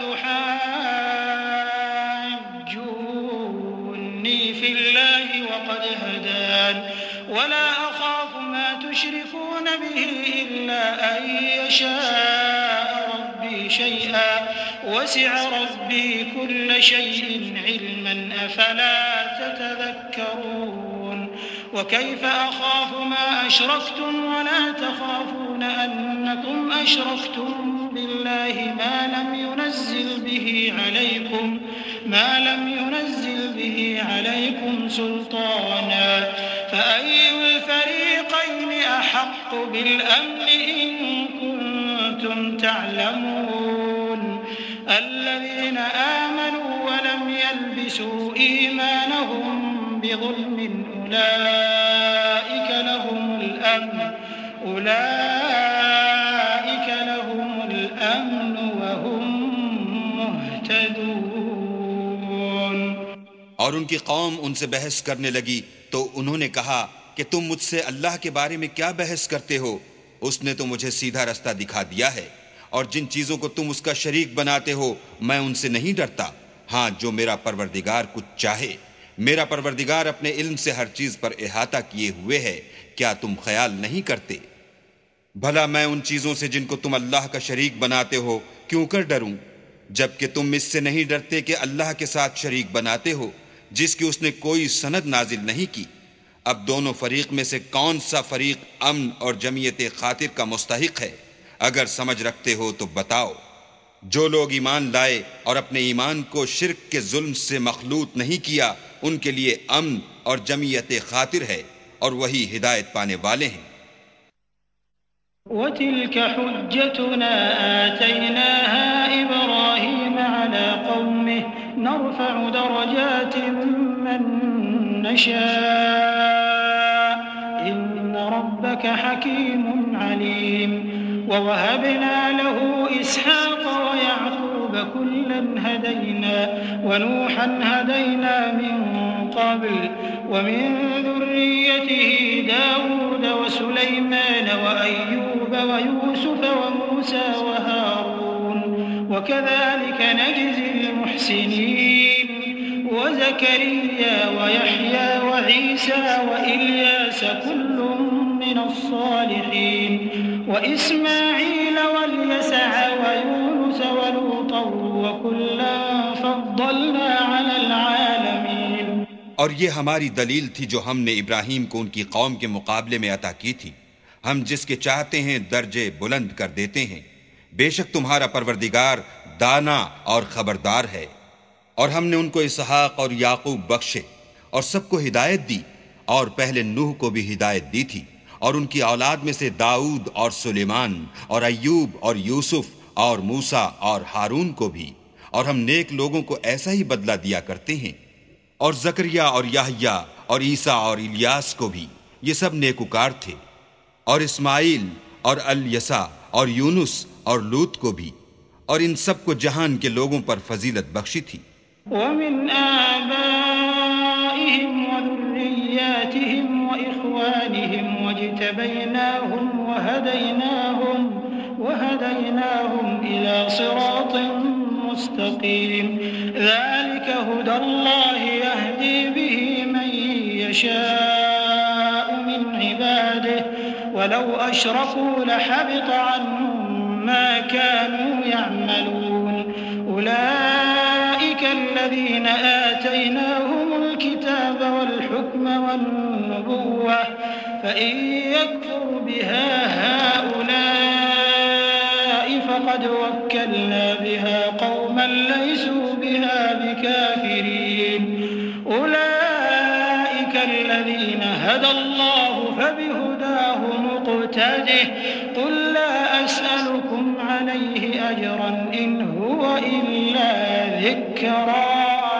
أتحاجوني في الله وقد هدان ولا أخاف ما تشركون به إلا أن يشاء ربي شيئا وسع ربي كل شيء علما أفلا تتذكرون وكيف أخاف ما أشركتم ولا تخافون أنكم أشركتم بالله ما لم ينزل به عليكم ما لم ينزل به عليكم سلطانا فأي الفريقين أحق بالأمن إن كنتم تعلمون الذين آمنوا ولم يلبسوا إيمانهم بظلم أولئك لهم الأمن أولئك لهم الأمن وهم مهتدون۔ اور ان کی قوم ان سے بحث کرنے لگی تو انہوں نے کہا کہ تم مجھ سے اللہ کے بارے میں کیا بحث کرتے ہو؟ اس نے تو مجھے سیدھا رستہ دکھا دیا ہے، اور جن چیزوں کو تم اس کا شریک بناتے ہو میں ان سے نہیں ڈرتا، ہاں جو میرا پروردگار کچھ چاہے۔ میرا پروردگار اپنے علم سے ہر چیز پر احاطہ کیے ہوئے ہے، کیا تم خیال نہیں کرتے؟ بھلا میں ان چیزوں سے جن کو تم اللہ کا شریک بناتے ہو کیوں کر ڈروں، جبکہ تم اس سے نہیں ڈرتے کہ اللہ کے ساتھ شریک بناتے ہو جس کی اس نے کوئی سند نازل نہیں کی۔ اب دونوں فریق میں سے کون سا فریق امن اور جمعیت خاطر کا مستحق ہے؟ اگر سمجھ رکھتے ہو تو بتاؤ۔ جو لوگ ایمان لائے اور اپنے ایمان کو شرک کے ظلم سے مخلوط نہیں کیا ان کے لیے امن اور جمعیت خاطر ہے، اور وہی ہدایت پانے والے ہیں۔ وتلك حجتنا آتيناها إبراهيم على قومه نرفع درجات من نشاء إن ربك حكيم عليم ووهبنا له إسحاق ويعقوب كلا هدينا ونوحا هدينا من قبل ومن ذريته داود وسليمان وأيوب ويوسف وموسى وهارون وكذلك نجزي المحسنين وزكريا ويحيى وعيسى وإلياس كل من الصالحين وإسماعيل واليسع ويونس ولوطا وكلا فضلنا على العالمين۔ اور یہ ہماری دلیل تھی جو ہم نے ابراہیم کو ان کی قوم کے مقابلے میں عطا کی تھی، ہم جس کے چاہتے ہیں درجے بلند کر دیتے ہیں۔ بے شک تمہارا پروردگار دانا اور خبردار ہے۔ اور ہم نے ان کو اسحاق اور یعقوب بخشے اور سب کو ہدایت دی، اور پہلے نوح کو بھی ہدایت دی تھی، اور ان کی اولاد میں سے داؤد اور سلیمان اور ایوب اور یوسف اور موسیٰ اور ہارون کو بھی، اور ہم نیک لوگوں کو ایسا ہی بدلہ دیا کرتے ہیں۔ اور زکریا اور یحییٰ اور عیسیٰ اور الیاس کو بھی، یہ سب نیکوکار تھے، اور اسماعیل اور الیسع اور یونس اور لوط کو بھی، اور ان سب کو جہان کے لوگوں پر فضیلت بخشی تھی۔ ومن آبائهم وذرياتهم وإخوانهم واجتبيناهم وهديناهم وهديناهم إلى صراط مستقيم ذلك هدى الله يهدي به من يشاء من عباده ولو أشركوا لحبط عنهم ما كانوا يعملون أولئك الذين آتيناهم الكتاب والحكم والنبوة فإن يكفر بها هؤلاء فقد وكلنا بها قوما ليسوا بها بكافرين أولئك الذين هدى الله فبهداه مقتده قل لا أسألكم عليه أجرا إن هو إلا ذكرى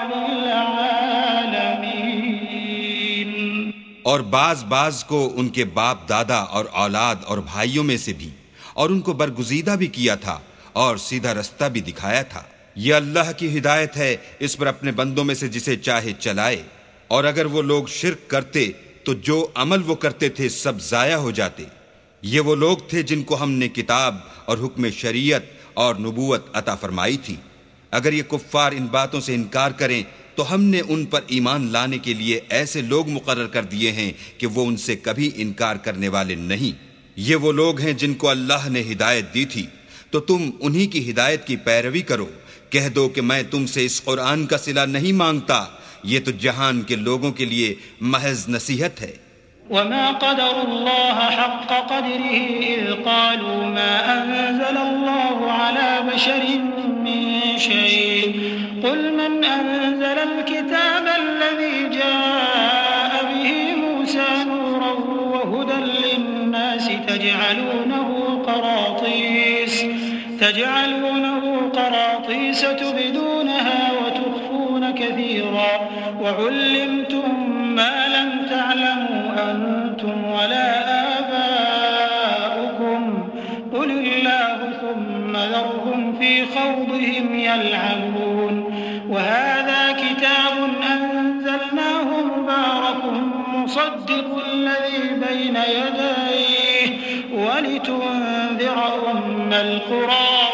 للعالمين۔ اور بعض بعض کو ان کے باپ دادا اور اولاد اور بھائیوں میں سے بھی، اور ان کو برگزیدہ بھی کیا تھا اور سیدھا رستہ بھی دکھایا تھا۔ یہ اللہ کی ہدایت ہے، اس پر اپنے بندوں میں سے جسے چاہے چلائے، اور اگر وہ لوگ شرک کرتے تو جو عمل وہ کرتے تھے سب ضائع ہو جاتے۔ یہ وہ لوگ تھے جن کو ہم نے کتاب اور حکم شریعت اور نبوت عطا فرمائی تھی۔ اگر یہ کفار ان باتوں سے انکار کریں تو ہم نے ان پر ایمان لانے کے لیے ایسے لوگ مقرر کر دیے ہیں کہ وہ ان سے کبھی انکار کرنے والے نہیں۔ یہ وہ لوگ ہیں جن کو اللہ نے ہدایت دی تھی، تو تم انہی کی ہدایت کی پیروی کرو۔ کہہ دو کہ میں تم سے اس قرآن کا صلہ نہیں مانگتا، یہ تو جہان کے لوگوں کے لیے محض نصیحت ہے۔ وما قدر الله حق قدره إذ قالوا ما أنزل الله على بشر من شيء قل من أنزل الكتاب الذي جاء به موسى نورا وهدى للناس تجعلونه قراطيس تجعلونه قراطيس تبدونها وتخفون كثيرا وعلمتم ما لم تعلموا أنتم ولا آباؤكم قل الله ثم ذرهم في خوضهم يلعبون وهذا كتاب أنزلناه مبارك مصدق الذي بين يديه ولتنذر أم القرى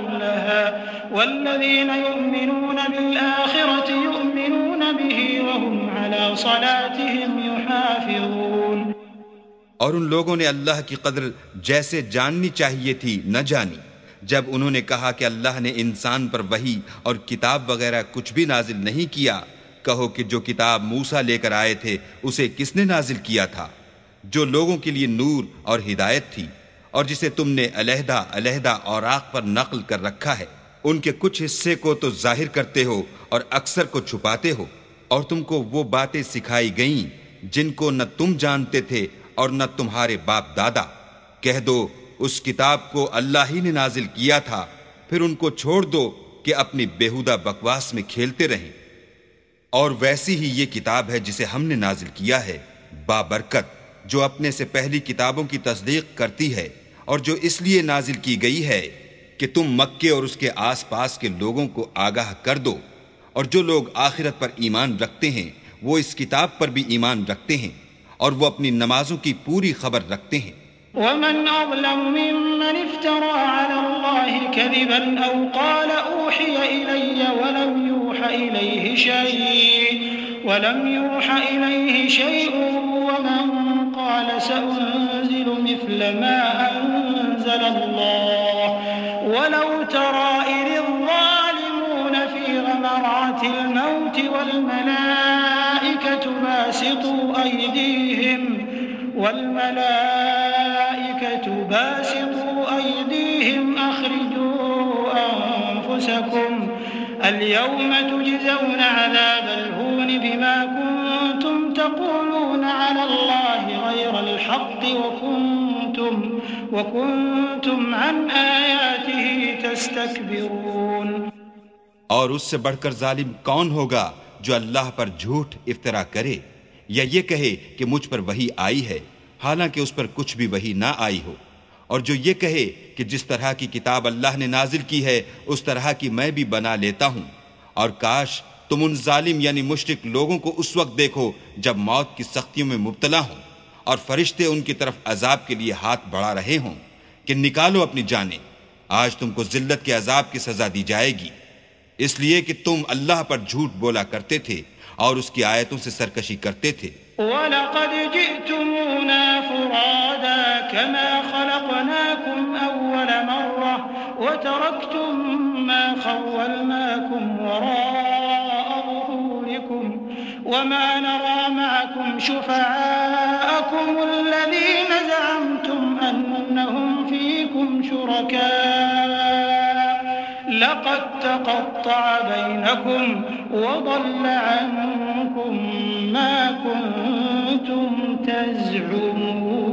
كلها والذين يؤمنون بالآخرة يؤمنون به وهم على صلاتهم يحافظون۔ اور ان لوگوں نے اللہ کی قدر جیسے جاننی چاہیے تھی نہ جانی جب انہوں نے کہا کہ اللہ نے انسان پر وحی اور کتاب وغیرہ کچھ بھی نازل نہیں کیا۔ کہو کہ جو کتاب موسیٰ لے کر آئے تھے اسے کس نے نازل کیا تھا؟ جو لوگوں کے لیے نور اور ہدایت تھی، اور جسے تم نے علیحدہ علیحدہ اوراق پر نقل کر رکھا ہے۔ ان کے کچھ حصے کو تو ظاہر کرتے ہو اور اکثر کو چھپاتے ہو، اور تم کو وہ باتیں سکھائی گئیں جن کو نہ تم جانتے تھے اور نہ تمہارے باپ دادا۔ کہہ دو اس کتاب کو اللہ ہی نے نازل کیا تھا، پھر ان کو چھوڑ دو کہ اپنی بیہودہ بکواس میں کھیلتے رہیں۔ اور ویسی ہی یہ کتاب ہے جسے ہم نے نازل کیا ہے بابرکت، جو اپنے سے پہلی کتابوں کی تصدیق کرتی ہے، اور جو اس لیے نازل کی گئی ہے کہ تم مکے اور اس کے آس پاس کے لوگوں کو آگاہ کر دو، اور جو لوگ آخرت پر ایمان رکھتے ہیں وہ اس کتاب پر بھی ایمان رکھتے ہیں، اور وہ اپنی نمازوں کی پوری خبر رکھتے ہیں۔ ومن أظلم ممن افترى على الله كذبا أو قال أوحي إلي ولم يوح إليه شيء ولم يوح إليه شيء ومن قال سأنزل مثل ما أنزل الله ولو ترى إذ الظالمون في غمرات الموت والملائكة باسطوا أيديهم والملائكة باسطوا أيديهم أخرجوا أنفسكم اليوم تجزون عذاب الهون بما كنتم تقولون على الله غير الحق وكنتم وكنتم عن آياته تستكبرون۔ اور اس سے بڑھ کر ظالم کون ہوگا جو اللہ پر جھوٹ افطرا کرے یا یہ کہے کہ مجھ پر وحی آئی ہے حالانکہ اس پر کچھ بھی وحی نہ آئی ہو، اور جو یہ کہے کہ جس طرح کی کتاب اللہ نے نازل کی ہے اس طرح کی میں بھی بنا لیتا ہوں۔ اور کاش تم ان ظالم یعنی مشرک لوگوں کو اس وقت دیکھو جب موت کی سختیوں میں مبتلا ہوں اور فرشتے ان کی طرف عذاب کے لیے ہاتھ بڑھا رہے ہوں کہ نکالو اپنی جانیں، آج تم کو ذلت کے عذاب کی سزا دی جائے گی، اس لیے کہ تم اللہ پر جھوٹ بولا کرتے تھے اور اس کی آیتوں سے سرکشی کرتے تھے۔ وَلَقَدْ جِئْتُمُونَا فُرَادَىٰ كَمَا خَلَقْنَاكُمْ أَوَّلَ مَرَّةٍ وَتَرَكْتُم مَّا خَوَّلْنَاكُمْ وَرَاءَ ظُهُورِكُمْ وَمَا نَرَىٰ مَعَكُمْ شُفَعَاءَكُمُ الَّذِينَ زَعَمْتُمْ أَنَّهُمْ فِيكُمْ شُرَكَاءُ لَقَد تَّقَطَّعَ بَيْنَكُمْ وَضَلَّ عَنكُم مَّا كُنتُمْ تَزْعُمُونَ۔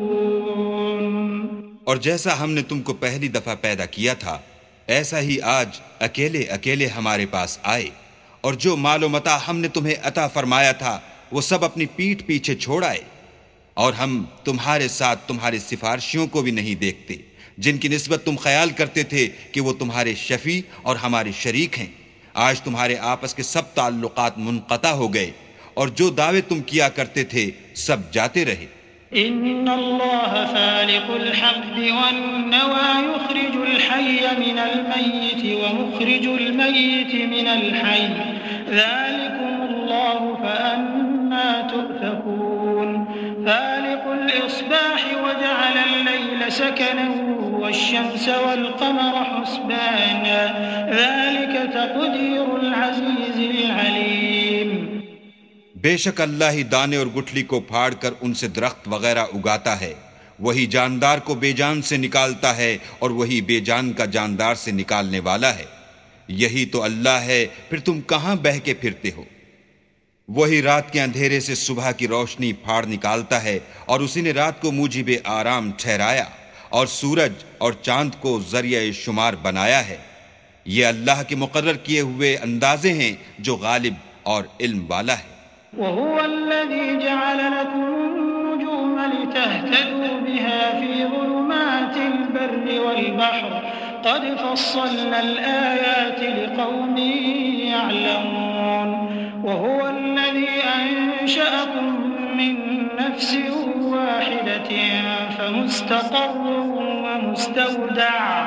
اور جیسا ہم نے تم کو پہلی دفعہ پیدا کیا تھا ایسا ہی آج اکیلے اکیلے ہمارے پاس آئے، اور جو مال و متاع ہم نے تمہیں عطا فرمایا تھا وہ سب اپنی پیٹھ پیچھے چھوڑ آئے، اور ہم تمہارے ساتھ تمہارے سفارشیوں کو بھی نہیں دیکھتے جن کی نسبت تم خیال کرتے تھے کہ وہ تمہارے شفیع اور ہمارے شریک ہیں۔ آج تمہارے آپس کے سب تعلقات منقطع ہو گئے، اور جو دعوے تم کیا کرتے تھے سب جاتے رہے۔ إن الله فالق الحب والنوى يخرج الحي من الميت ومخرج الميت من الحي ذلكم الله فأنا تؤفكون فالق الإصباح وجعل الليل سكنا والشمس والقمر حسبانا ذلك تقدير العزيز العليم۔ بے شک اللہ ہی دانے اور گٹھلی کو پھاڑ کر ان سے درخت وغیرہ اگاتا ہے، وہی جاندار کو بے جان سے نکالتا ہے اور وہی بے جان کا جاندار سے نکالنے والا ہے، یہی تو اللہ ہے، پھر تم کہاں بہہ کے پھرتے ہو؟ وہی رات کے اندھیرے سے صبح کی روشنی پھاڑ نکالتا ہے، اور اسی نے رات کو موجب آرام ٹھہرایا اور سورج اور چاند کو ذریعہ شمار بنایا ہے۔ یہ اللہ کے مقرر کیے ہوئے اندازے ہیں جو غالب اور علم والا ہے۔ وهو الذي جعل لكم النجوم لتهتدوا بها في ظلمات البر والبحر قد فصلنا الآيات لقوم يعلمون وهو الذي أنشأكم من نفس واحدة فمستقر ومستودع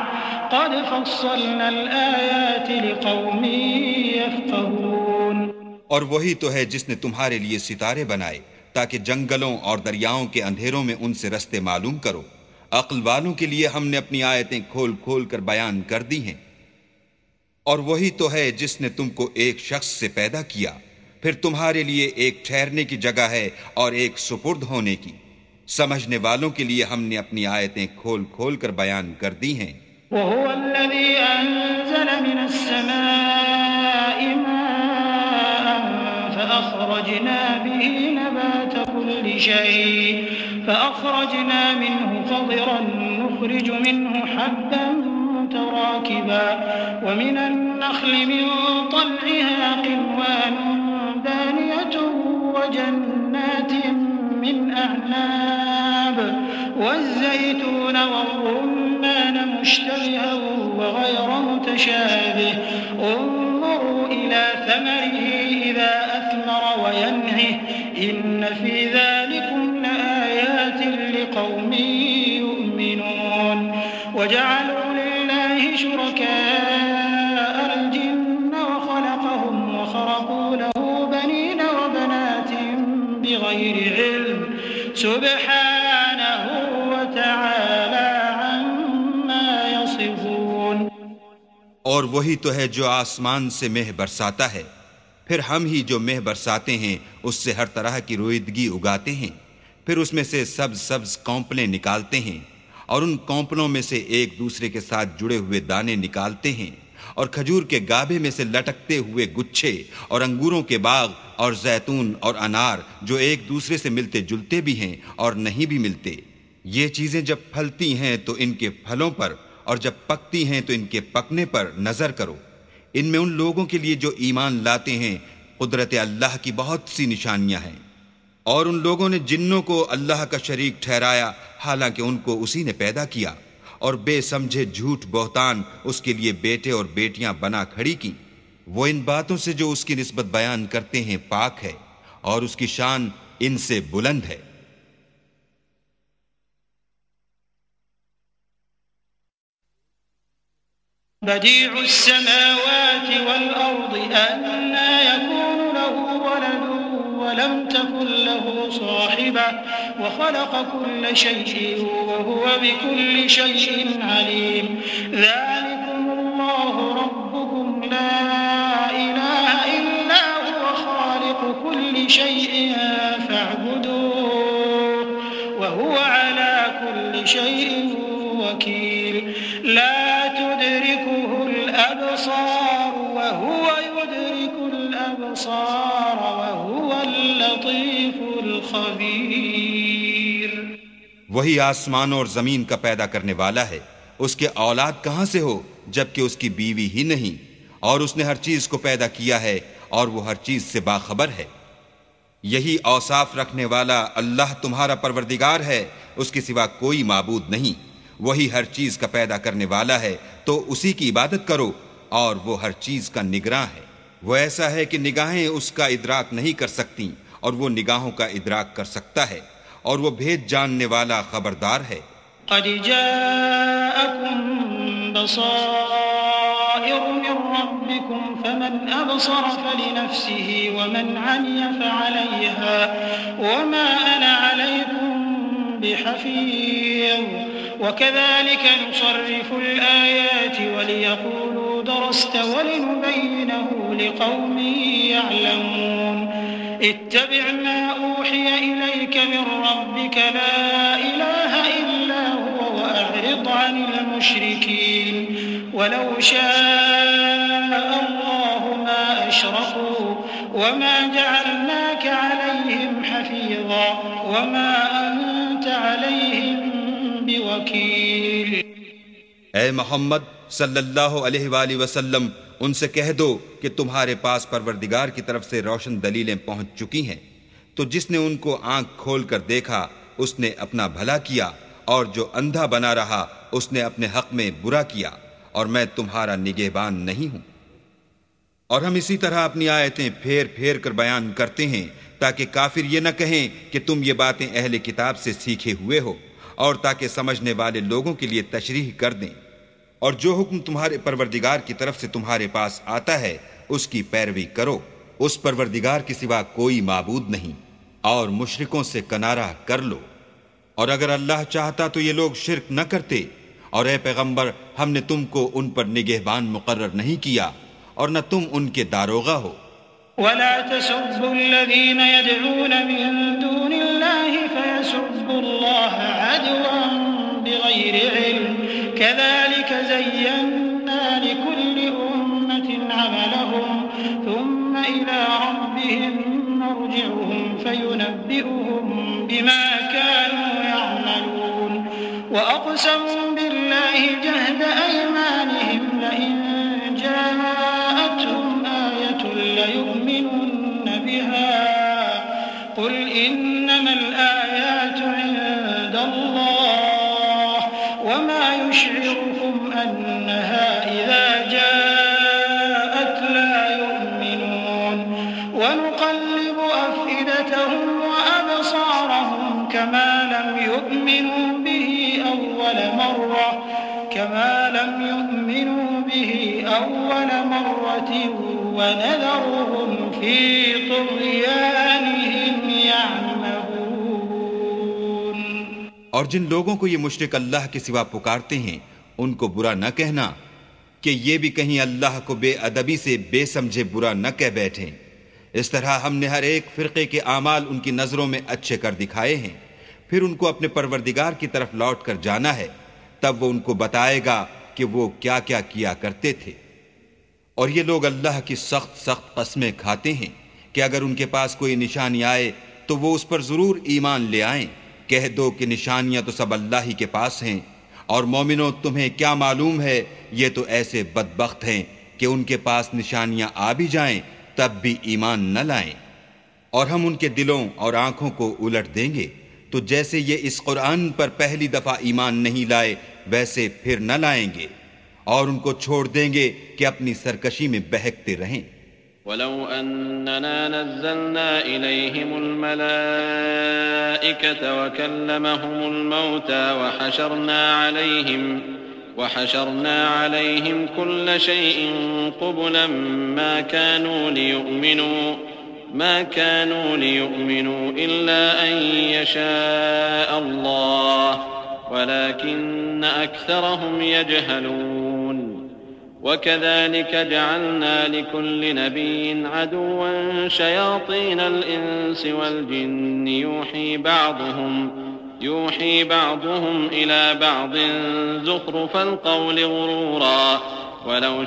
قد فصلنا الآيات لقوم يفقهون۔ اور وہی تو ہے جس نے تمہارے لیے ستارے بنائے تاکہ جنگلوں اور دریاؤں کے اندھیروں میں ان سے رستے معلوم کرو۔ عقل والوں کے لیے ہم نے اپنی آیتیں کھول کھول کر بیان کر دی ہیں۔ اور وہی تو ہے جس نے تم کو ایک شخص سے پیدا کیا، پھر تمہارے لیے ایک ٹھہرنے کی جگہ ہے اور ایک سپرد ہونے کی۔ سمجھنے والوں کے لیے ہم نے اپنی آیتیں کھول کھول کر بیان کر دی ہیں۔ وهو الذي أنزل من السماء ماء فأخرجنا به نبات كل شيء فأخرجنا منه خضرا نخرج منه حبا متراكبا ومن النخل من طلعها قنوان دانية وجنات من أعناب والزيتون والرمان مشتبها وغير متشابه انظروا إلى ثمره إذا أثمر وينعه إن في ذلكم لآيات لقوم يؤمنون وجعلوا لله شركاء الجن وخلقهم وخرقوا له بنين وبنات بغير علم سبحانه وتعالى اور وہی تو ہے جو آسمان سے مہ برساتا ہے، پھر ہم ہی جو مہ برساتے ہیں اس سے ہر طرح کی روئیدگی اگاتے ہیں، پھر اس میں سے سبز سبز کونپلیں نکالتے ہیں اور ان کونپلوں میں سے ایک دوسرے کے ساتھ جڑے ہوئے دانے نکالتے ہیں، اور کھجور کے گابے میں سے لٹکتے ہوئے گچھے، اور انگوروں کے باغ اور زیتون اور انار جو ایک دوسرے سے ملتے جلتے بھی ہیں اور نہیں بھی ملتے۔ یہ چیزیں جب پھلتی ہیں تو ان کے پھلوں پر، اور جب پکتی ہیں تو ان کے پکنے پر نظر کرو۔ ان میں ان لوگوں کے لیے جو ایمان لاتے ہیں قدرت اللہ کی بہت سی نشانیاں ہیں۔ اور ان لوگوں نے جنوں کو اللہ کا شریک ٹھہرایا حالانکہ ان کو اسی نے پیدا کیا، اور بے سمجھے جھوٹ بہتان اس کے لیے بیٹے اور بیٹیاں بنا کھڑی کی۔ وہ ان باتوں سے جو اس کی نسبت بیان کرتے ہیں پاک ہے، اور اس کی شان ان سے بلند ہے۔ بديع السماوات والأرض أنى يكون له ولد ولم تكن له صاحبة وخلق كل شيء وهو بكل شيء عليم ذلكم الله ربكم لا إله إلا هو خالق كل شيء فاعبدوه وهو على كل شيء وكيل لا تدركه الأبصار وهو يدرك الأبصار وهو اللطيف الخبير۔ وہی آسمان اور زمین کا پیدا کرنے والا ہے، اس کے اولاد کہاں سے ہو جبکہ اس کی بیوی ہی نہیں، اور اس نے ہر چیز کو پیدا کیا ہے اور وہ ہر چیز سے باخبر ہے۔ یہی اوصاف رکھنے والا اللہ تمہارا پروردگار ہے، اس کے سوا کوئی معبود نہیں۔ وہی ہر چیز کا پیدا کرنے والا ہے تو اسی کی عبادت کرو، اور وہ ہر چیز کا نگراں ہے۔ وہ ایسا ہے کہ نگاہیں اس کا ادراک نہیں کر سکتی اور وہ نگاہوں کا ادراک کر سکتا ہے، اور وہ بھید جاننے والا خبردار ہے۔ قد جاءكم بصائر من ربكم فمن أبصر فلنفسه ومن عمي فعليها وما أنا عليكم بحفيظ وكذلك نصرف الآيات وليقولوا درست ولنبينه لقوم يعلمون اتبع ما أوحي إليك من ربك لا إله إلا هو وأعرض عن المشركين ولو شاء الله ما أشركوا وما جعلناك عليهم حفيظا وما أنت عليهم بوكيل۔ اے محمد صلی اللہ علیہ وآلہ وسلم، ان سے کہہ دو کہ تمہارے پاس پروردگار کی طرف سے روشن دلیلیں پہنچ چکی ہیں، تو جس نے ان کو آنکھ کھول کر دیکھا اس نے اپنا بھلا کیا، اور جو اندھا بنا رہا اس نے اپنے حق میں برا کیا، اور میں تمہارا نگہبان نہیں ہوں۔ اور ہم اسی طرح اپنی آیتیں پھیر پھیر کر بیان کرتے ہیں تاکہ کافر یہ نہ کہیں کہ تم یہ باتیں اہل کتاب سے سیکھے ہوئے ہو، اور تاکہ سمجھنے والے لوگوں کے لیے تشریح کر دیں۔ اور جو حکم تمہارے پروردگار کی طرف سے تمہارے پاس آتا ہے اس کی پیروی کرو، اس پروردگار کے سوا کوئی معبود نہیں، اور مشرکوں سے کنارہ کر لو۔ اور اگر اللہ چاہتا تو یہ لوگ شرک نہ کرتے، اور اے پیغمبر ہم نے تم کو ان پر نگہبان مقرر نہیں کیا اور نہ تم ان کے داروغہ ہو۔ ولا تسبوا الذين يدعون من دون الله فيسبوا الله عدوا بغير علم كذلك زينا لكل أمة عملهم ثم إلى ربهم مرجعهم فينبئهم بما كانوا يعملون وأقسموا بالله جهد أيمانهم لئن جاءتهم آية ليؤمنن بها قل إنما الآيات عند الله وما يشعركم أنها إذا جاءت لا يؤمنون ونقلب أفئدتهم وأبصارهم كما لم يؤمنوا به أول مرة كما لم يؤمنوا به أول مرة وَنَذَرُهُمْ فِي طُغْيَانِهِمْ يَعْمَهُونَ۔ اور جن لوگوں کو یہ مشرک اللہ کے سوا پکارتے ہیں ان کو برا نہ کہنا کہ یہ بھی کہیں اللہ کو بے ادبی سے بے سمجھے برا نہ کہہ بیٹھیں۔ اس طرح ہم نے ہر ایک فرقے کے اعمال ان کی نظروں میں اچھے کر دکھائے ہیں، پھر ان کو اپنے پروردگار کی طرف لوٹ کر جانا ہے، تب وہ ان کو بتائے گا کہ وہ کیا کیا کیا کرتے تھے۔ اور یہ لوگ اللہ کی سخت سخت قسمیں کھاتے ہیں کہ اگر ان کے پاس کوئی نشانی آئے تو وہ اس پر ضرور ایمان لے آئیں۔ کہہ دو کہ نشانیاں تو سب اللہ ہی کے پاس ہیں، اور مومنوں تمہیں کیا معلوم ہے یہ تو ایسے بدبخت ہیں کہ ان کے پاس نشانیاں آ بھی جائیں تب بھی ایمان نہ لائیں۔ اور ہم ان کے دلوں اور آنکھوں کو الٹ دیں گے، تو جیسے یہ اس قرآن پر پہلی دفعہ ایمان نہیں لائے ویسے پھر نہ لائیں گے، اور ان کو چھوڑ دیں گے کہ اپنی سرکشی میں بہکتے رہیں۔ ولو أننا نزلنا إليهم الملائكة وكلمهم الموتى وحشرنا عليهم وحشرنا عليهم كل شيء قبلا ما كانوا ليؤمنوا ما كانوا ليؤمنوا إلا أن يشاء الله ولكن أكثرهم يجهلون وكذلك جعلنا لكل نبي عدوا شياطين الإنس والجن يوحي بعضهم يوحي بعضهم إلى بعض زخرف القول غرورا ولو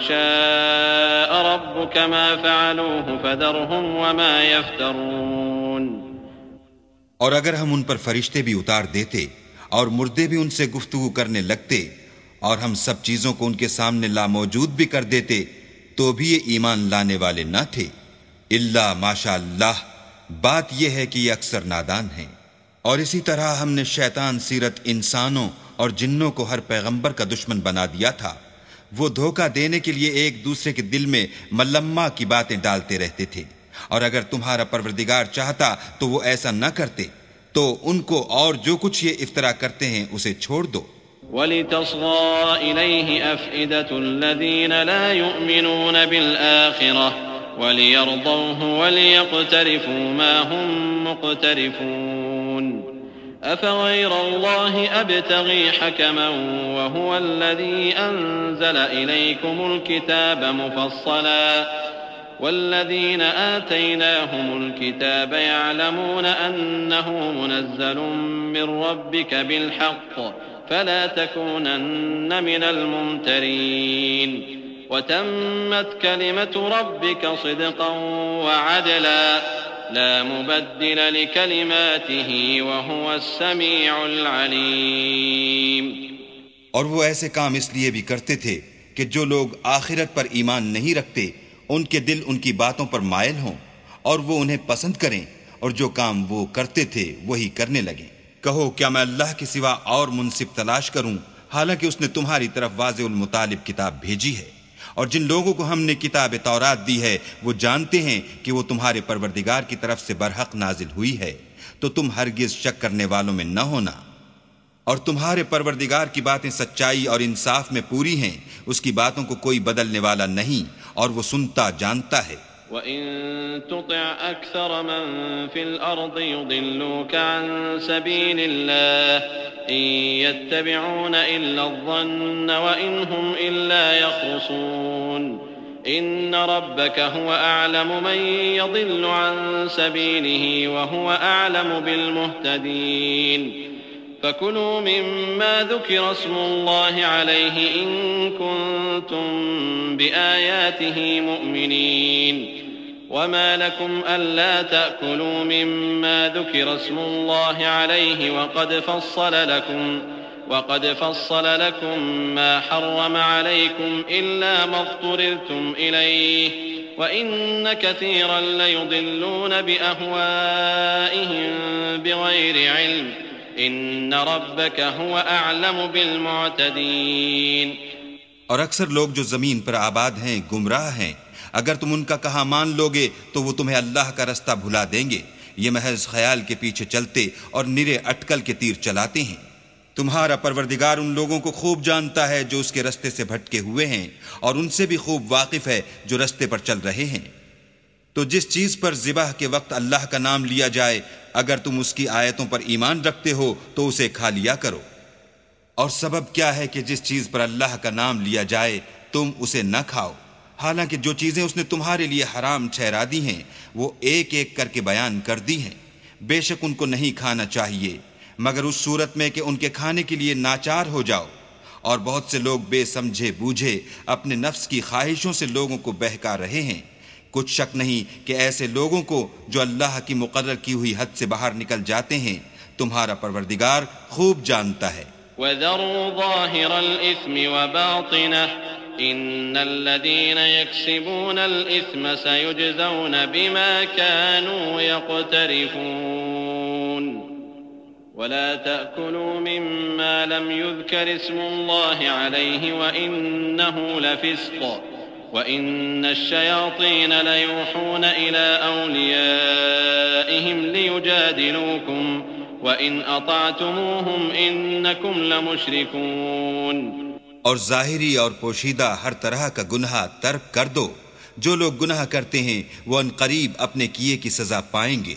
شاء ربك ما فعلوه فذرهم وما يفترون۔ اور اگر ہم ان پر فرشتے بھی اتار دیتے اور مردے بھی ان سے گفتگو کرنے لگتے اور ہم سب چیزوں کو ان کے سامنے لاموجود بھی کر دیتے تو بھی یہ ایمان لانے والے نہ تھے، الا ماشاء اللہ۔ بات یہ ہے کہ یہ اکثر نادان ہیں۔ اور اسی طرح ہم نے شیطان سیرت انسانوں اور جنوں کو ہر پیغمبر کا دشمن بنا دیا تھا۔ وہ دھوکہ دینے کے لیے ایک دوسرے کے دل میں ملمہ کی باتیں ڈالتے رہتے تھے، اور اگر تمہارا پروردگار چاہتا تو وہ ایسا نہ کرتے، تو ان کو اور جو کچھ یہ افطرا کرتے ہیں اسے چھوڑ دو۔ وَلِتَصْغَىٰ إِلَيْهِ أَفْئِدَةُ الَّذِينَ لَا يُؤْمِنُونَ بِالْآخِرَةِ وَلِيَرْضَوْهُ وَلِيَقْتَرِفُوا مَا هُمْ مُقْتَرِفُونَ أَفَغَيْرَ اللَّهِ أَبْتَغِي حَكَمًا وَهُوَ الَّذِي أَنزَلَ إِلَيْكُمُ الْكِتَابَ مُفَصَّلًا وَالَّذِينَ آتَيْنَاهُمُ الْكِتَابَ يَعْلَمُونَ أَنَّهُ مُنَزَّلٌ مِّن رَّبِّكَ بِالْحَقِّ فلا تكونن من الممترين وتمت كلمة ربك صدقا وعدلا لا مبدل لكلماته وهو السميع العليم۔ اور وہ ایسے کام اس لیے بھی کرتے تھے کہ جو لوگ آخرت پر ایمان نہیں رکھتے ان کے دل ان کی باتوں پر مائل ہوں اور وہ انہیں پسند کریں، اور جو کام وہ کرتے تھے وہی کرنے لگیں۔ کہو کیا میں اللہ کے سوا اور منصف تلاش کروں، حالانکہ اس نے تمہاری طرف واضح المطالب کتاب بھیجی ہے۔ اور جن لوگوں کو ہم نے کتاب تورات دی ہے وہ جانتے ہیں کہ وہ تمہارے پروردگار کی طرف سے برحق نازل ہوئی ہے، تو تم ہرگز شک کرنے والوں میں نہ ہونا۔ اور تمہارے پروردگار کی باتیں سچائی اور انصاف میں پوری ہیں، اس کی باتوں کو کوئی بدلنے والا نہیں، اور وہ سنتا جانتا ہے۔ وَإِن تُطِعْ أَكْثَرَ مَن فِي الْأَرْضِ يُضِلُّوكَ عَن سَبِيلِ اللَّهِ إِن يَتَّبِعُونَ إِلَّا الظَّنَّ وَإِنْ هُمْ إِلَّا يَخْرُصُونَ إِنَّ رَبَّكَ هُوَ أَعْلَمُ مَن يَضِلُّ عَن سَبِيلِهِ وَهُوَ أَعْلَمُ بِالْمُهْتَدِينَ فَكُلُوا مِمَّا ذُكِرَ اسْمُ اللَّهِ عَلَيْهِ إِن كُنتُم بِآيَاتِهِ مُؤْمِنِينَ وما لكم ألا تأكلوا مما ذكر اسم الله عليه وقد فصل لكم وقد فصل لكم ما حرم عليكم إلا ما اضطررتم إليه وإن كثيرا ليضلون بأهوائهم بغير علم إن ربك هو أعلم بالمعتدين۔ اور اکثر لوگ جو زمین پر آباد ہیں گمراہ ہیں، اگر تم ان کا کہا مان لوگے تو وہ تمہیں اللہ کا رستہ بھلا دیں گے، یہ محض خیال کے پیچھے چلتے اور نرے اٹکل کے تیر چلاتے ہیں۔ تمہارا پروردگار ان لوگوں کو خوب جانتا ہے جو اس کے رستے سے بھٹکے ہوئے ہیں، اور ان سے بھی خوب واقف ہے جو رستے پر چل رہے ہیں۔ تو جس چیز پر ذبح کے وقت اللہ کا نام لیا جائے، اگر تم اس کی آیتوں پر ایمان رکھتے ہو تو اسے کھا لیا کرو۔ اور سبب کیا ہے کہ جس چیز پر اللہ کا نام لیا جائے تم اسے نہ کھاؤ، حالانکہ جو چیزیں اس نے تمہارے لیے حرام ٹھہرا دی ہیں وہ ایک ایک کر کے بیان کر دی ہیں۔ بے شک ان کو نہیں کھانا چاہیے مگر اس صورت میں کہ ان کے کھانے کے لیے ناچار ہو جاؤ، اور بہت سے لوگ بے سمجھے بوجھے اپنے نفس کی خواہشوں سے لوگوں کو بہکا رہے ہیں۔ کچھ شک نہیں کہ ایسے لوگوں کو جو اللہ کی مقرر کی ہوئی حد سے باہر نکل جاتے ہیں تمہارا پروردگار خوب جانتا ہے۔ وَذَرُوا ظَاهِرَ الْإِثْمِ وَبَاطِنَهُ إِنَّ الَّذِينَ يَكْسِبُونَ الْإِثْمَ سَيُجْزَوْنَ بِمَا كَانُوا يَقْتَرِفُونَ وَلَا تَأْكُلُوا مِمَّا لَمْ يُذْكَرِ اسْمُ اللَّهِ عَلَيْهِ وَإِنَّهُ لَفِسْقٌ وَإِنَّ الشَّيَاطِينَ لَيُوحُونَ إِلَىٰ أَوْلِيَائِهِمْ لِيُجَادِلُوكُمْ وَإِنْ أَطَعْتُمُوهُمْ إِنَّكُمْ لَمُشْرِكُونَ۔ اور ظاہری اور پوشیدہ ہر طرح کا گناہ ترک کر دو، جو لوگ گناہ کرتے ہیں وہ ان قریب اپنے کیے کی سزا پائیں گے۔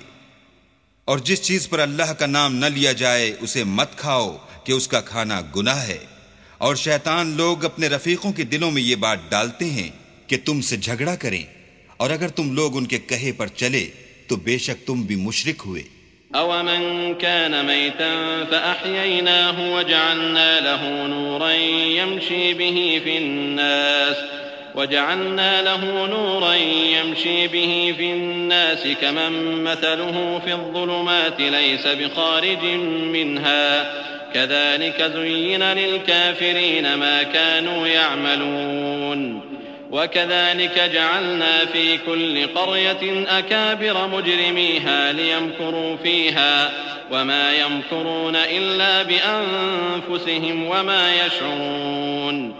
اور جس چیز پر اللہ کا نام نہ لیا جائے اسے مت کھاؤ کہ اس کا کھانا گناہ ہے، اور شیطان لوگ اپنے رفیقوں کے دلوں میں یہ بات ڈالتے ہیں کہ تم سے جھگڑا کریں، اور اگر تم لوگ ان کے کہے پر چلے تو بے شک تم بھی مشرک ہوئے۔ أَوَمَنْ كَانَ مَيْتًا فَأَحْيَيْنَاهُ وَجَعَلْنَا لَهُ نُورًا يَمْشِي بِهِ فِي النَّاسِ وَجَعَلْنَا لَهُ نُورًا يَمْشِي بِهِ فِي النَّاسِ كَمَن مَّثَلُهُ فِي الظُّلُمَاتِ لَيْسَ بِخَارِجٍ مِّنْهَا كَذَلِكَ زُيِّنَ لِلْكَافِرِينَ مَا كَانُوا يَعْمَلُونَ وَكَذَلِكَ جَعَلْنَا فِي كُلِّ قَرْيَةٍ أَكَابِرَ مُجْرِمِيهَا لِيَمْكُرُوا فِيهَا وَمَا يَمْكُرُونَ إِلَّا بِأَنفُسِهِمْ وَمَا يَشْعُرُونَ۔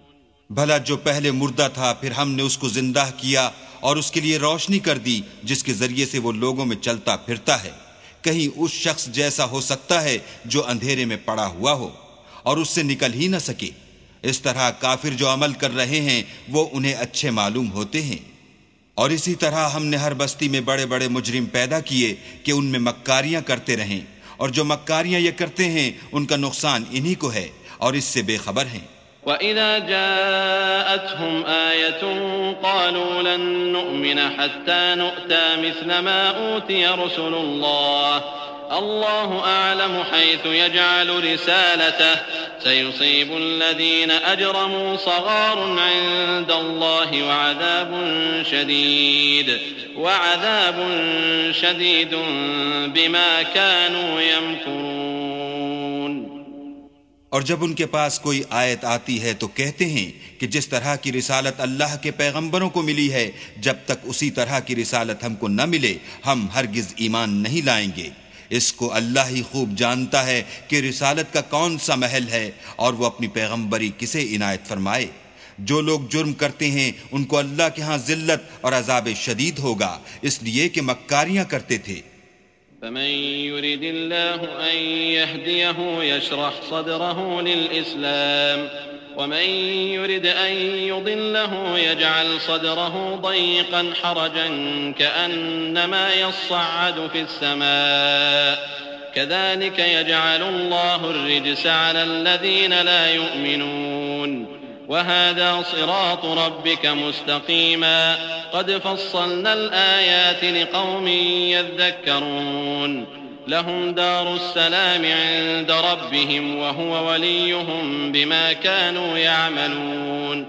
بھلا جو پہلے مردہ تھا پھر ہم نے اس کو زندہ کیا اور اس کے لیے روشنی کر دی جس کے ذریعے سے وہ لوگوں میں چلتا پھرتا ہے، کہیں اس شخص جیسا ہو سکتا ہے جو اندھیرے میں پڑا ہوا ہو اور اس سے نکل ہی نہ سکے۔ اس طرح کافر جو عمل کر رہے ہیں وہ انہیں اچھے معلوم ہوتے ہیں۔ اور اسی طرح ہم نے ہر بستی میں بڑے بڑے مجرم پیدا کیے کہ ان میں مکاریاں کرتے رہیں، اور جو مکاریاں یہ کرتے ہیں ان کا نقصان انہی کو ہے اور اس سے بے خبر ہیں۔ وَإِذَا جَاءَتْهُمْ آيَةٌ قَالُوا لَن نُّؤْمِنَ حَتَّىٰ نُؤْتَىٰ مِثْلَ مَا أُوتِيَ رُسُلُ اللَّهِ اللَّهُ أَعْلَمُ حَيْثُ يَجْعَلُ رِسَالَتَهُ سَيُصِيبُ الَّذِينَ أَجْرَمُوا صَغَارٌ عِندَ اللَّهِ وَعَذَابٌ شَدِيدٌ وَعَذَابٌ شَدِيدٌ بِمَا كَانُوا يَمْكُرُونَ۔ اور جب ان کے پاس کوئی آیت آتی ہے تو کہتے ہیں کہ جس طرح کی رسالت اللہ کے پیغمبروں کو ملی ہے جب تک اسی طرح کی رسالت ہم کو نہ ملے ہم ہرگز ایمان نہیں لائیں گے۔ اس کو اللہ ہی خوب جانتا ہے کہ رسالت کا کون سا محل ہے اور وہ اپنی پیغمبری کسے عنایت فرمائے۔ جو لوگ جرم کرتے ہیں ان کو اللہ کے ہاں ذلت اور عذاب شدید ہوگا، اس لیے کہ مکاریاں کرتے تھے۔ فمن يرد الله أن يهديه يشرح صدره للإسلام ومن يرد أن يضله يجعل صدره ضيقا حرجا كأنما يصعد في السماء كذلك يجعل الله الرجس على الذين لا يؤمنون وهذا صراط ربك مستقيما قد فصلنا الآيات لقوم يذكرون لهم دار السلام عند ربهم وهو وليهم بما كانوا يعملون.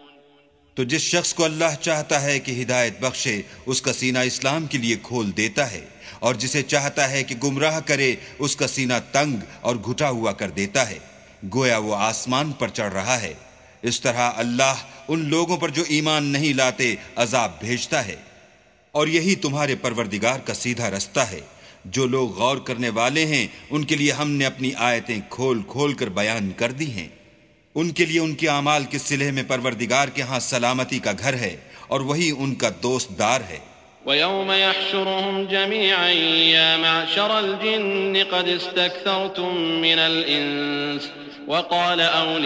تو جس شخص کو اللہ چاہتا ہے کہ ہدایت بخشے اس کا سینہ اسلام کے لیے کھول دیتا ہے، اور جسے چاہتا ہے کہ گمراہ کرے اس کا سینہ تنگ اور گھٹا ہوا کر دیتا ہے، گویا وہ آسمان پر چڑھ رہا ہے۔ اس طرح اللہ ان لوگوں پر جو ایمان نہیں لاتے عذاب بھیجتا ہے، اور یہی تمہارے پروردگار کا سیدھا رستہ ہے۔ جو لوگ غور کرنے والے ہیں ان کے لیے ہم نے اپنی آیتیں کھول کھول کر بیان کر دی ہیں۔ ان کے لیے ان کے اعمال کے صلح میں پروردگار کے ہاں سلامتی کا گھر ہے، اور وہی ان کا دوست دار ہے۔ وَيَوْمَ يَحْشُرُهُمْ جَمِيعًا يَا مَعْشَرَ الْجِنِّ قَدِ اسْتَكْثَرْتُم مِّنَ الْإِنسِ وَقَالَ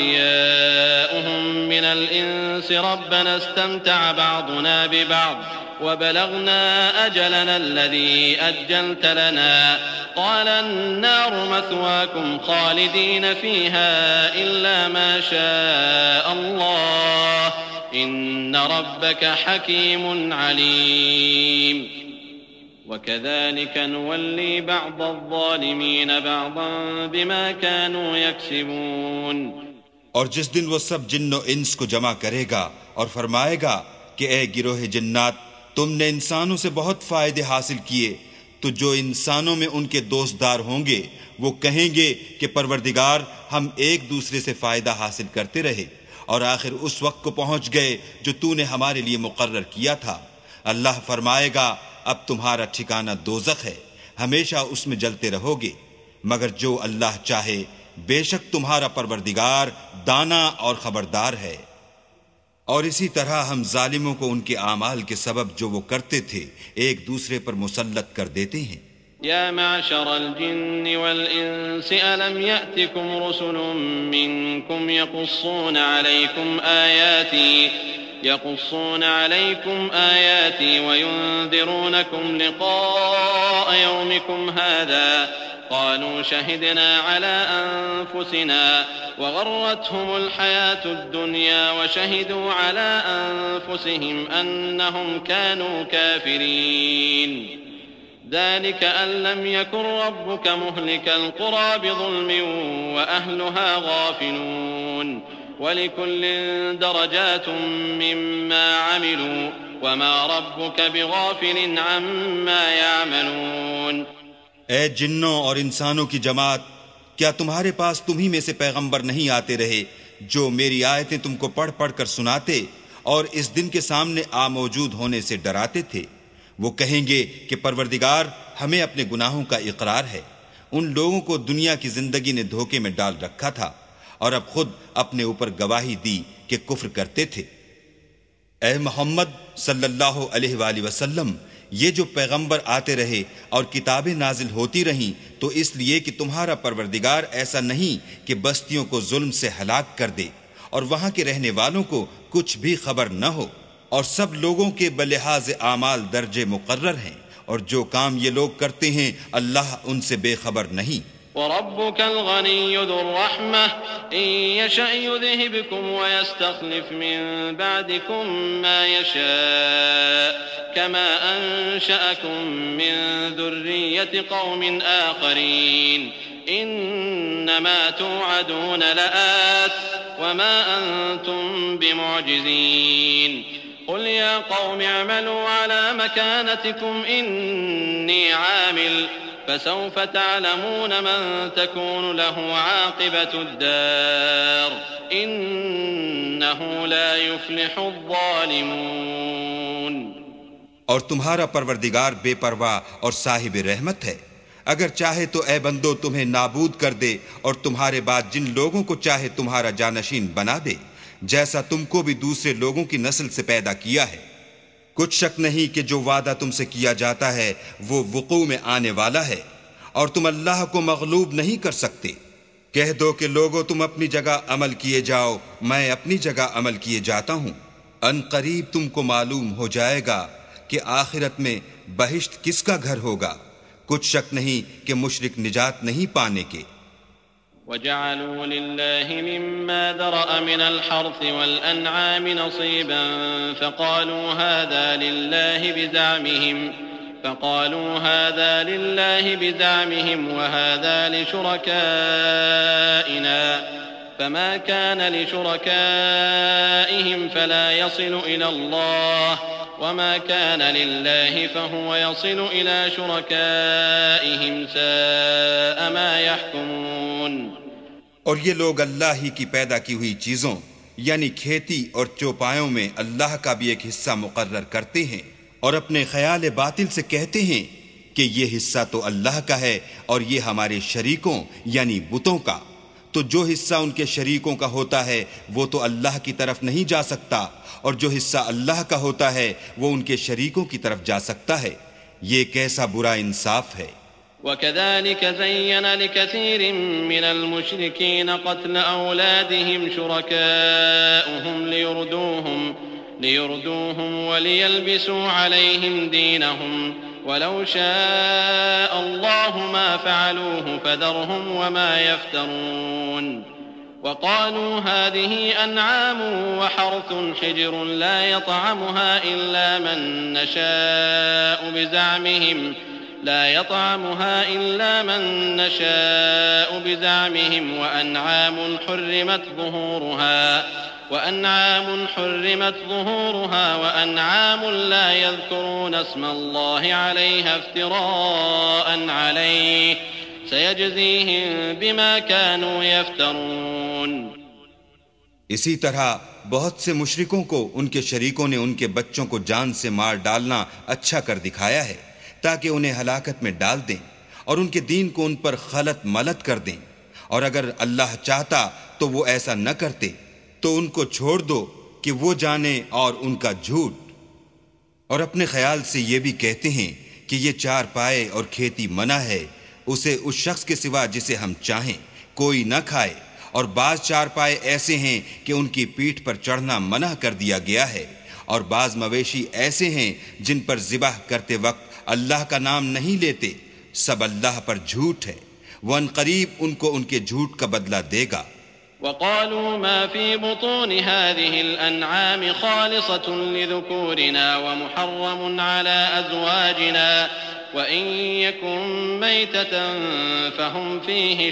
أَوْلِيَاؤُهُم مِّنَ الْإِنسِ رَبَّنَا اسْتَمْتَعَ بَعْضُنَا بِبَعْضٍ وَبَلَغْنَا أَجَلَنَا الَّذِي أَجَّلْتَ لَنَا قَالَ النَّارُ مَثْوَاكُمْ خَالِدِينَ فِيهَا إِلَّا مَا شَاءَ اللَّهُ إِنَّ رَبَّكَ حَكِيمٌ عَلِيمٌ. وَكَذَلِكَ نُوَلِّي بَعْضَ الظَّالِمِينَ بَعْضًا بِمَا كَانُوا يَكْسِبُونَ. اور جس دن وہ سب جن و انس کو جمع کرے گا اور فرمائے گا کہ اے گروہ جنات، تم نے انسانوں سے بہت فائدے حاصل کیے، تو جو انسانوں میں ان کے دوستدار ہوں گے وہ کہیں گے کہ پروردگار ہم ایک دوسرے سے فائدہ حاصل کرتے رہے، اور آخر اس وقت کو پہنچ گئے جو تو نے ہمارے لیے مقرر کیا تھا۔ اللہ فرمائے گا اب تمہارا ٹھکانہ دوزخ ہے، ہمیشہ اس میں جلتے رہو گے، مگر جو اللہ چاہے، بے شک تمہارا پروردگار دانا اور خبردار ہے۔ اور اسی طرح ہم ظالموں کو ان کے اعمال کے سبب جو وہ کرتے تھے ایک دوسرے پر مسلط کر دیتے ہیں۔ يا معشر الجن والإنس ألم يأتكم رسل منكم يقصون عليكم آياتي يقصون عليكم آياتي وينذرونكم لقاء يومكم هذا قالوا شهدنا على أنفسنا وغرتهم الحياة الدنيا وشهدوا على أنفسهم أنهم كانوا كافرين. ذلك أن لم يكن ربك مهلك القرى بظلم وأهلها غافلون ولكل درجات مما عملوا وما ربك بغافل عما يعملون. اے جنوں اور انسانوں کی جماعت، کیا تمہارے پاس تمہیں میں سے پیغمبر نہیں آتے رہے جو میری آیتیں تم کو پڑھ پڑھ کر سناتے اور اس دن کے سامنے آ موجود ہونے سے ڈراتے تھے؟ وہ کہیں گے کہ پروردگار ہمیں اپنے گناہوں کا اقرار ہے، ان لوگوں کو دنیا کی زندگی نے دھوکے میں ڈال رکھا تھا اور اب خود اپنے اوپر گواہی دی کہ کفر کرتے تھے۔ اے محمد صلی اللہ علیہ وآلہ وسلم، یہ جو پیغمبر آتے رہے اور کتابیں نازل ہوتی رہیں تو اس لیے کہ تمہارا پروردگار ایسا نہیں کہ بستیوں کو ظلم سے ہلاک کر دے اور وہاں کے رہنے والوں کو کچھ بھی خبر نہ ہو، اور سب لوگوں کے بلحاظ اعمال درجے مقرر ہیں، اور جو کام یہ لوگ کرتے ہیں اللہ ان سے بے خبر نہیں۔ وربك الغني ذو الرحمة إن يشأ يذهبكم ويستخلف من بعدكم ما يشاء كما أنشأكم من ذرية قوم آخرين إنما توعدون لآت وما أنتم بمعجزين. قل يا قوم اعملوا على مكانتكم إني عامل فسوف تعلمون من تكون له عاقبة الدار إنه لا يفلح الظالمون. اور تمہارا پروردگار بے پرواہ اور صاحب رحمت ہے، اگر چاہے تو اے بندو تمہیں نابود کر دے اور تمہارے بعد جن لوگوں کو چاہے تمہارا جانشین بنا دے، جیسا تم کو بھی دوسرے لوگوں کی نسل سے پیدا کیا ہے۔ کچھ شک نہیں کہ جو وعدہ تم سے کیا جاتا ہے وہ وقوع میں آنے والا ہے، اور تم اللہ کو مغلوب نہیں کر سکتے۔ کہہ دو کہ لوگو تم اپنی جگہ عمل کیے جاؤ، میں اپنی جگہ عمل کیے جاتا ہوں۔ ان قریب تم کو معلوم ہو جائے گا کہ آخرت میں بہشت کس کا گھر ہوگا۔ کچھ شک نہیں کہ مشرک نجات نہیں پانے کے۔ وجعلوا لله مما ذرأ من الحرث والأنعام نصيبا فقالوا هذا لله بزعمهم فقالوا هذا لله بزعمهم وهذا لشركائنا فما كان لشركائهم فلا يصل إلى الله وما كان لله فهو يصل إلى شركائهم ساء ما يحكمون۔ اور یہ لوگ اللہ ہی کی پیدا کی ہوئی چیزوں یعنی کھیتی اور چوپایوں میں اللہ کا بھی ایک حصہ مقرر کرتے ہیں، اور اپنے خیال باطل سے کہتے ہیں کہ یہ حصہ تو اللہ کا ہے اور یہ ہمارے شریکوں یعنی بتوں کا، تو جو حصہ ان کے شریکوں کا ہوتا ہے وہ تو اللہ کی طرف نہیں جا سکتا، اور جو حصہ اللہ کا ہوتا ہے وہ ان کے شریکوں کی طرف جا سکتا ہے۔ یہ کیسا برا انصاف ہے۔ وكذلك زين لكثير من المشركين قتل أولادهم شركاؤهم ليردوهم ليردوهم وليلبسوا عليهم دينهم ولو شاء الله ما فعلوه فذرهم وما يفترون۔ وقالوا هذه أنعام وحرث حجر لا يطعمها إلا من نشاء بزعمهم لا يطعمها إلا من نشاء بزعمهم وأنعام حرمت ظهورها وأنعام حرمت ظهورها وأنعام لا يذكرون اسم الله عليها افتراء عليه سيجزيهم بما كانوا يفترون۔ اسی طرح بہت سے مشرکوں کو ان کے شریکوں نے ان کے بچوں کو جان سے مار ڈالنا اچھا کر دکھایا ہے تاکہ انہیں ہلاکت میں ڈال دیں اور ان کے دین کو ان پر خلط ملط کر دیں، اور اگر اللہ چاہتا تو وہ ایسا نہ کرتے، تو ان کو چھوڑ دو کہ وہ جانے اور ان کا جھوٹ۔ اور اپنے خیال سے یہ بھی کہتے ہیں کہ یہ چار پائے اور کھیتی منع ہے، اسے اس شخص کے سوا جسے ہم چاہیں کوئی نہ کھائے، اور بعض چار پائے ایسے ہیں کہ ان کی پیٹھ پر چڑھنا منع کر دیا گیا ہے، اور بعض مویشی ایسے ہیں جن پر ذبح کرتے وقت اللہ کا نام نہیں لیتے، سب اللہ پر جھوٹ ہے، وہ ان قریب ان کو ان کے جھوٹ کا بدلہ دے گا۔ وقالوا ما في بطون هذه الأنعام خالصة لذكورنا ومحرم على أزواجنا وإن يكن ميتة فهم فيه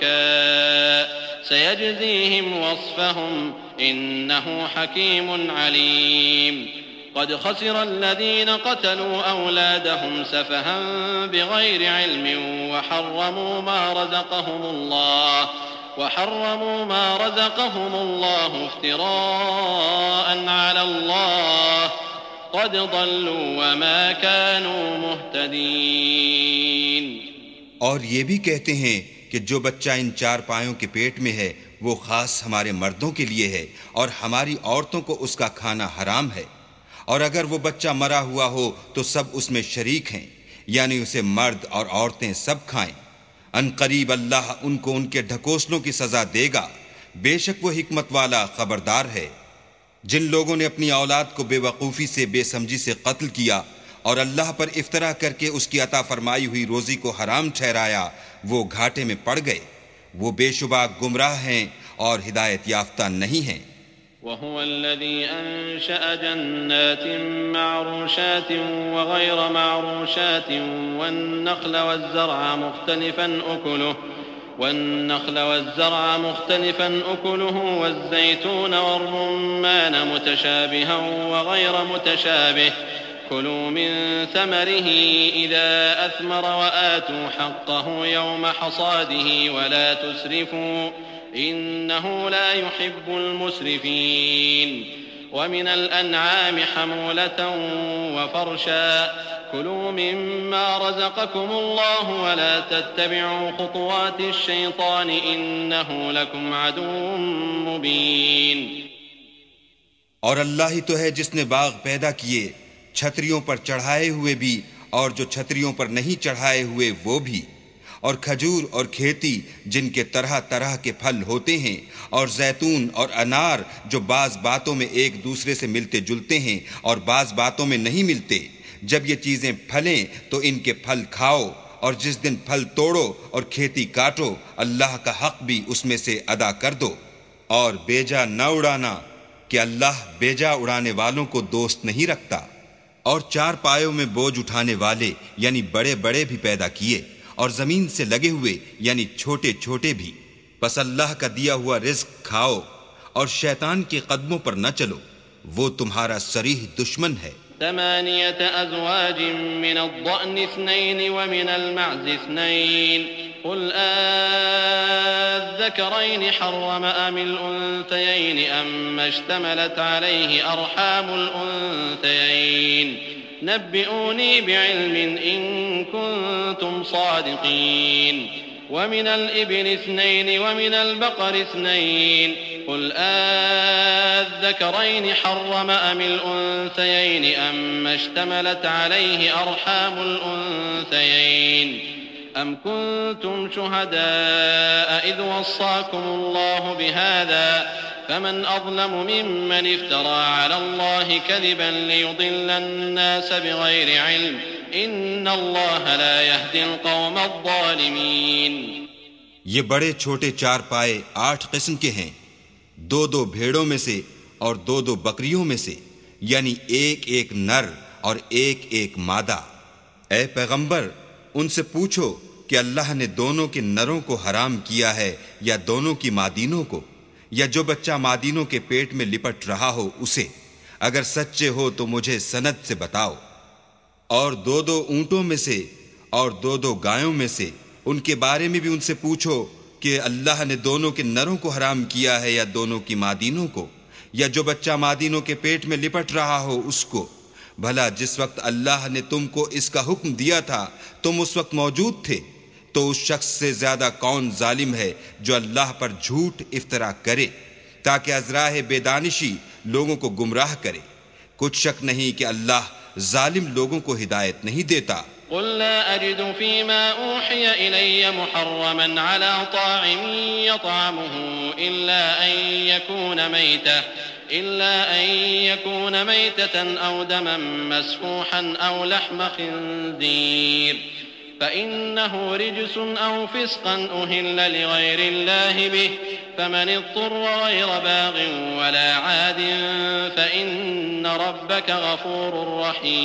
شركاء سيجزيهم وصفهم إنه حكيم عليم۔ قد خسر الذين قتلوا أولادهم سفها بغير علم وحرموا ما رزقهم الله وحرموا ما رزقهم الله افتراء على الله قد ضلوا وما كانوا مهتدين۔ اور یہ بھی کہتے ہیں کہ جو بچہ ان چار پایوں کے پیٹ میں ہے وہ خاص ہمارے مردوں کے لیے ہے، اور ہماری عورتوں کو اس کا کھانا حرام ہے، اور اگر وہ بچہ مرا ہوا ہو تو سب اس میں شریک ہیں، یعنی اسے مرد اور عورتیں سب کھائیں۔ ان قریب اللہ ان کو ان کے ڈھکوسلوں کی سزا دے گا، بے شک وہ حکمت والا خبردار ہے۔ جن لوگوں نے اپنی اولاد کو بے وقوفی سے بے سمجھی سے قتل کیا اور اللہ پر افطرا کر کے اس کی عطا فرمائی ہوئی روزی کو حرام ٹھہرایا، وہ گھاٹے میں پڑ گئے، وہ بے شبہ گمراہ ہیں اور ہدایت یافتہ نہیں ہیں۔ وهو الذي أنشأ جنات معروشات وغير معروشات والنخل والزرع مختلفا أكله والنخل والزرع مختلفا أكله والزيتون والرمان متشابها وغير متشابه كلوا من ثمره إذا أثمر وآتوا حقه يوم حصاده ولا تسرفوا إنه لا يحب المسرفين۔ ومن الأنعام حمولة وفرشا كلوا مما رزقكم الله ولا تتبعوا خطوات الشيطان إنه لكم عدو مبين۔ اور اللہ ہی تو ہے جس نے باغ پیدا کیے چھتریوں پر چڑھائے ہوئے بھی اور جو چھتریوں پر نہیں چڑھائے ہوئے وہ بھی، اور کھجور اور کھیتی جن کے طرح طرح کے پھل ہوتے ہیں، اور زیتون اور انار جو بعض باتوں میں ایک دوسرے سے ملتے جلتے ہیں اور بعض باتوں میں نہیں ملتے۔ جب یہ چیزیں پھلیں تو ان کے پھل کھاؤ، اور جس دن پھل توڑو اور کھیتی کاٹو اللہ کا حق بھی اس میں سے ادا کر دو، اور بیجا نہ اڑانا کہ اللہ بیجا اڑانے والوں کو دوست نہیں رکھتا۔ اور چار پایوں میں بوجھ اٹھانے والے یعنی بڑے بڑے بھی پیدا کیے، اور زمین سے لگے ہوئے یعنی چھوٹے چھوٹے بھی۔ پس اللہ کا دیا ہوا رزق کھاؤ اور شیطان کے قدموں پر نہ چلو، وہ تمہارا صریح دشمن ہے۔ ثمانية أزواج من الضأن اثنين ومن المعز اثنين قل آذكرين حرم أم الأنثيين أما اشتملت عليه أرحام الأنثيين نبئوني بعلم إن كنتم صادقين ومن الإبل اثنين ومن البقر اثنين قل آذكرين حرم أم الأنثيين أما اشتملت عليه أرحام الأنثيين أم كنتم شهداء إذ وصاكم الله بهذا فمن أظلم ممن افترى على الله كذبا ليضل الناس بغير علم إن الله لا يهدي القوم الظالمين۔ یہ بڑے چھوٹے چار پائے آٹھ قسم کے ہیں، دو دو بھیڑوں میں سے اور دو دو بکریوں میں سے، یعنی ایک ایک نر اور ایک ایک مادہ۔ اے پیغمبر ان سے پوچھو کہ اللہ نے دونوں کے نروں کو حرام کیا ہے یا دونوں کی مادینوں کو، یا جو بچہ مادینوں کے پیٹ میں لپٹ رہا ہو اسے، اگر سچے ہو تو مجھے سند سے بتاؤ۔ اور دو دو اونٹوں میں سے اور دو دو گایوں میں سے، ان کے بارے میں بھی ان سے پوچھو کہ اللہ نے دونوں کے نروں کو حرام کیا ہے یا دونوں کی مادینوں کو، یا جو بچہ مادینوں کے پیٹ میں لپٹ رہا ہو اس کو۔ بھلا جس وقت اللہ نے تم کو اس کا حکم دیا تھا تم اس وقت موجود تھے، تو اس شخص سے زیادہ کون ظالم ہے جو اللہ پر جھوٹ افطرا کرے تاکہ از راہ بے دانشی لوگوں کو گمراہ کرے۔ کچھ شک نہیں کہ اللہ ظالم لوگوں کو ہدایت نہیں دیتا۔ قل لا أجد فيما أوحي إلي محرما على طاعم يطعمه إلا أن يكون ميتة إلا أن يكون ميتة أو دما مسفوحا أو لحم خنزير فإنه رجس أو فسقا أهل لغير الله به فمن اضطر غير باغ ولا عاد فإن ربك غفور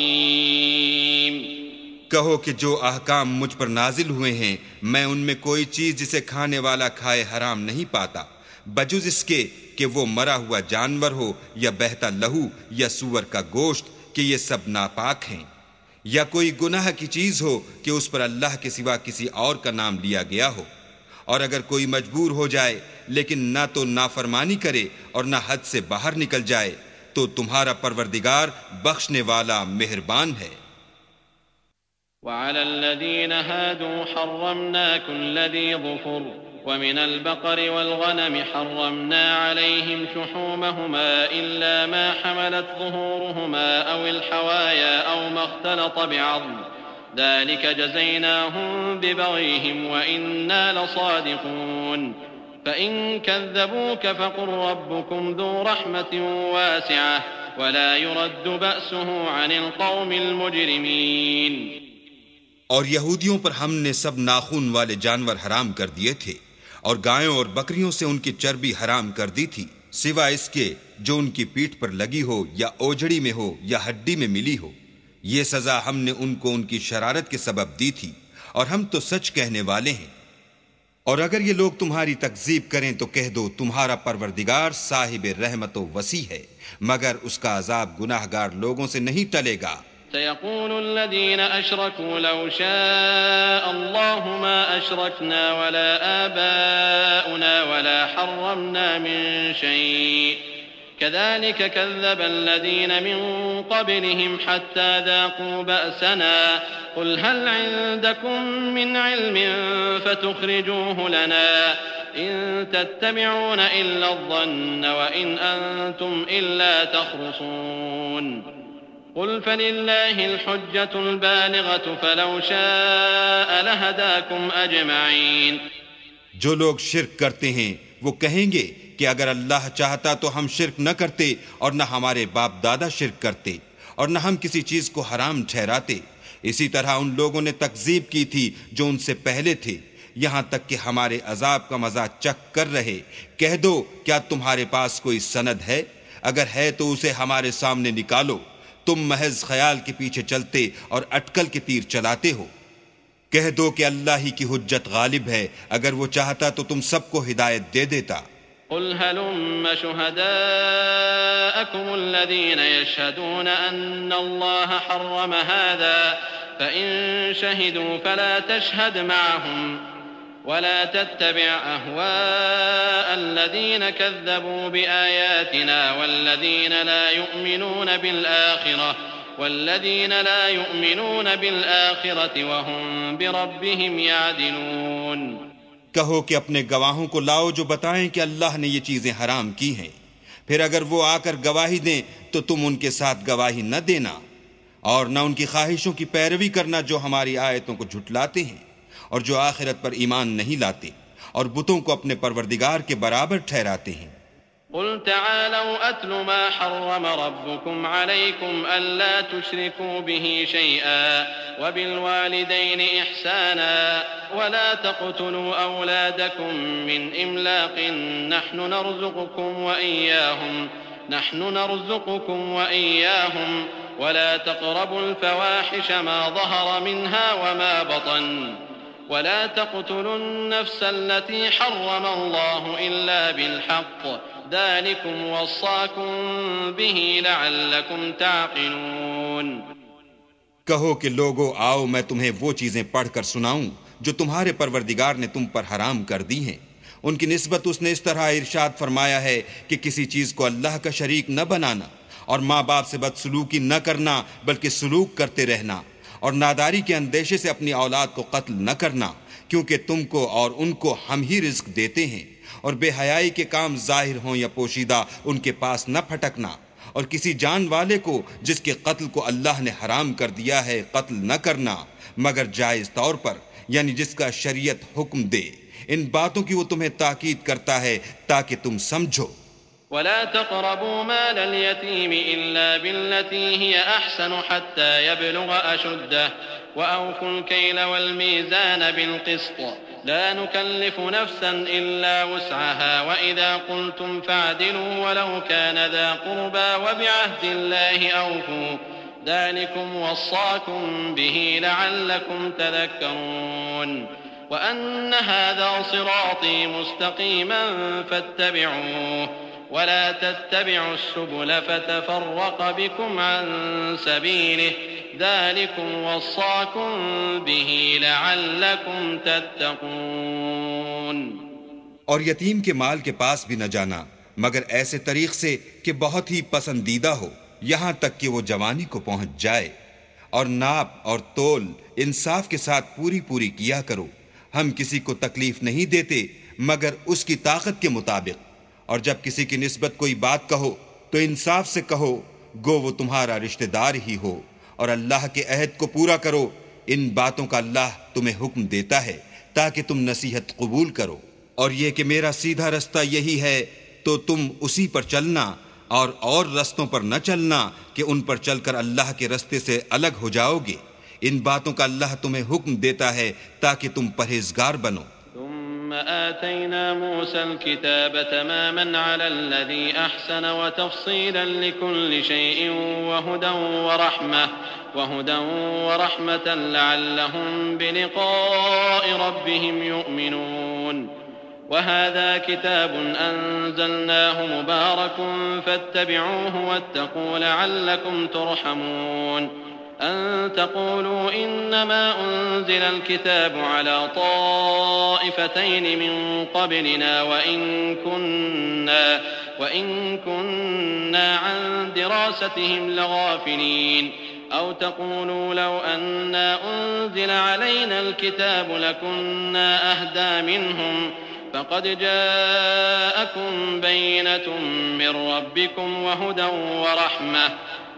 رحيم۔ کہو کہ جو احکام مجھ پر نازل ہوئے ہیں میں ان میں کوئی چیز جسے کھانے والا کھائے حرام نہیں پاتا، بجز اس کے کہ وہ مرا ہوا جانور ہو یا بہتا لہو یا سور کا گوشت، کہ یہ سب ناپاک ہیں، یا کوئی گناہ کی چیز ہو کہ اس پر اللہ کے سوا کسی اور کا نام لیا گیا ہو۔ اور اگر کوئی مجبور ہو جائے لیکن نہ تو نافرمانی کرے اور نہ حد سے باہر نکل جائے تو تمہارا پروردگار بخشنے والا مہربان ہے۔ وعلى الذين هادوا حرمنا كل ذي ظفر ومن البقر والغنم حرمنا عليهم شحومهما إلا ما حملت ظهورهما أو الحوايا أو ما اختلط بعظم ذلك جزيناهم ببغيهم وإنا لصادقون فإن كذبوك فقل ربكم ذو رحمة واسعة ولا يرد بأسه عن القوم المجرمين۔ اور یہودیوں پر ہم نے سب ناخون والے جانور حرام کر دیے تھے، اور گایوں اور بکریوں سے ان کی چربی حرام کر دی تھی، سوائے اس کے جو ان کی پیٹھ پر لگی ہو یا اوجڑی میں ہو یا ہڈی میں ملی ہو۔ یہ سزا ہم نے ان کو ان کی شرارت کے سبب دی تھی، اور ہم تو سچ کہنے والے ہیں۔ اور اگر یہ لوگ تمہاری تکذیب کریں تو کہہ دو تمہارا پروردگار صاحب رحمت و وسیع ہے، مگر اس کا عذاب گناہ گار لوگوں سے نہیں ٹلے گا۔ سيقول الذين أشركوا لو شاء الله ما أشركنا ولا آباؤنا ولا حرمنا من شيء كذلك كذب الذين من قبلهم حتى ذاقوا بأسنا قل هل عندكم من علم فتخرجوه لنا إن تتبعون إلا الظن وإن أنتم إلا تخرصون۔ قل فلله الحجة البالغة فلو شاء لهداكم أجمعين. جو لوگ شرک کرتے ہیں وہ کہیں گے کہ اگر اللہ چاہتا تو ہم شرک نہ کرتے اور نہ ہمارے باپ دادا شرک کرتے اور نہ ہم کسی چیز کو حرام ٹھہراتے. اسی طرح ان لوگوں نے تکذیب کی تھی جو ان سے پہلے تھے، یہاں تک کہ ہمارے عذاب کا مزہ چکھ کر رہے. کہہ دو کیا تمہارے پاس کوئی سند ہے؟ اگر ہے تو اسے ہمارے سامنے نکالو. تم محض خیال کے پیچھے چلتے اور اٹکل کے تیر چلاتے ہو. کہہ دو کہ اللہ ہی کی حجت غالب ہے، اگر وہ چاہتا تو تم سب کو ہدایت دے دیتا. قل هلم شهداءكم الذين يشهدون أن الله حرم هذا فإن شهدوا فلا تشهد معهم ولا تتبع أهواء الذين كذبوا بآياتنا والذين لا يؤمنون بالآخرة والذين لا يؤمنون بالآخرة وهم بربهم يعدلون. کہو کہ اپنے گواہوں کو لاؤ جو بتائیں کہ اللہ نے یہ چیزیں حرام کی ہیں، پھر اگر وہ آ کر گواہی دیں تو تم ان کے ساتھ گواہی نہ دینا اور نہ ان کی خواہشوں کی پیروی کرنا جو ہماری آیتوں کو جھٹلاتے ہیں اور جو آخرت پر ایمان نہیں لاتے اور بتوں کو اپنے پروردگار کے برابر ٹھہراتے ہیں. قل تعالوا أتل ما حرم ربكم عليكم ألا تشركوا به شيئا وبالوالدين إحسانا ولا تقتلوا أولادكم من إملاق نحن نرزقكم وإياهم نحن نرزقكم وإياهم ولا تقربوا الفواحش ما ظهر منها وما بطن ولا تقتلوا النفس التي حرم الله إلا بالحق ذلكم وصاكم به لعلكم تعقلون. کہو کہ لوگو آؤ میں تمہیں وہ چیزیں پڑھ کر سناؤں جو تمہارے پروردگار نے تم پر حرام کر دی ہیں. ان کی نسبت اس نے اس طرح ارشاد فرمایا ہے کہ کسی چیز کو اللہ کا شریک نہ بنانا اور ماں باپ سے بدسلوکی نہ کرنا بلکہ سلوک کرتے رہنا اور ناداری کے اندیشے سے اپنی اولاد کو قتل نہ کرنا، کیونکہ تم کو اور ان کو ہم ہی رزق دیتے ہیں. اور بے حیائی کے کام ظاہر ہوں یا پوشیدہ ان کے پاس نہ پھٹکنا، اور کسی جان والے کو جس کے قتل کو اللہ نے حرام کر دیا ہے قتل نہ کرنا مگر جائز طور پر، یعنی جس کا شریعت حکم دے. ان باتوں کی وہ تمہیں تاکید کرتا ہے تاکہ تم سمجھو. ولا تقربوا مال اليتيم إلا بالتي هي أحسن حتى يبلغ أشده وأوفوا الكيل والميزان بالقسط لا نكلف نفسا إلا وسعها وإذا قلتم فاعدلوا ولو كان ذا قربى وبعهد الله أوفوا ذلكم وصاكم به لعلكم تذكرون. وأن هذا صراطي مستقيما فاتبعوه ولا تتبعوا السبل فتفرق بكم عن سبيله ذلكم وصاكم به لعلكم تتقون. اور یتیم کے مال کے پاس بھی نہ جانا مگر ایسے طریق سے کہ بہت ہی پسندیدہ ہو یہاں تک کہ وہ جوانی کو پہنچ جائے. اور ناپ اور تول انصاف کے ساتھ پوری پوری کیا کرو. ہم کسی کو تکلیف نہیں دیتے مگر اس کی طاقت کے مطابق. اور جب کسی کی نسبت کوئی بات کہو تو انصاف سے کہو گو وہ تمہارا رشتہ دار ہی ہو. اور اللہ کے عہد کو پورا کرو. ان باتوں کا اللہ تمہیں حکم دیتا ہے تاکہ تم نصیحت قبول کرو. اور یہ کہ میرا سیدھا رستہ یہی ہے تو تم اسی پر چلنا اور اور رستوں پر نہ چلنا کہ ان پر چل کر اللہ کے رستے سے الگ ہو جاؤ گے. ان باتوں کا اللہ تمہیں حکم دیتا ہے تاکہ تم پرہیزگار بنو. ثم آتينا موسى الكتاب تماما على الذي أحسن وتفصيلا لكل شيء وهدى ورحمة وهدى ورحمة لعلهم بلقاء ربهم يؤمنون. وهذا كتاب أنزلناه مبارك فاتبعوه واتقوا لعلكم ترحمون. أن تقولوا إنما أنزل الكتاب على طائفتين من قبلنا وإن كنا, وإن كنا عن دراستهم لغافلين. أو تقولوا لو أنا أنزل علينا الكتاب لكنا أهدى منهم فقد جاءكم بينة من ربكم وهدى ورحمة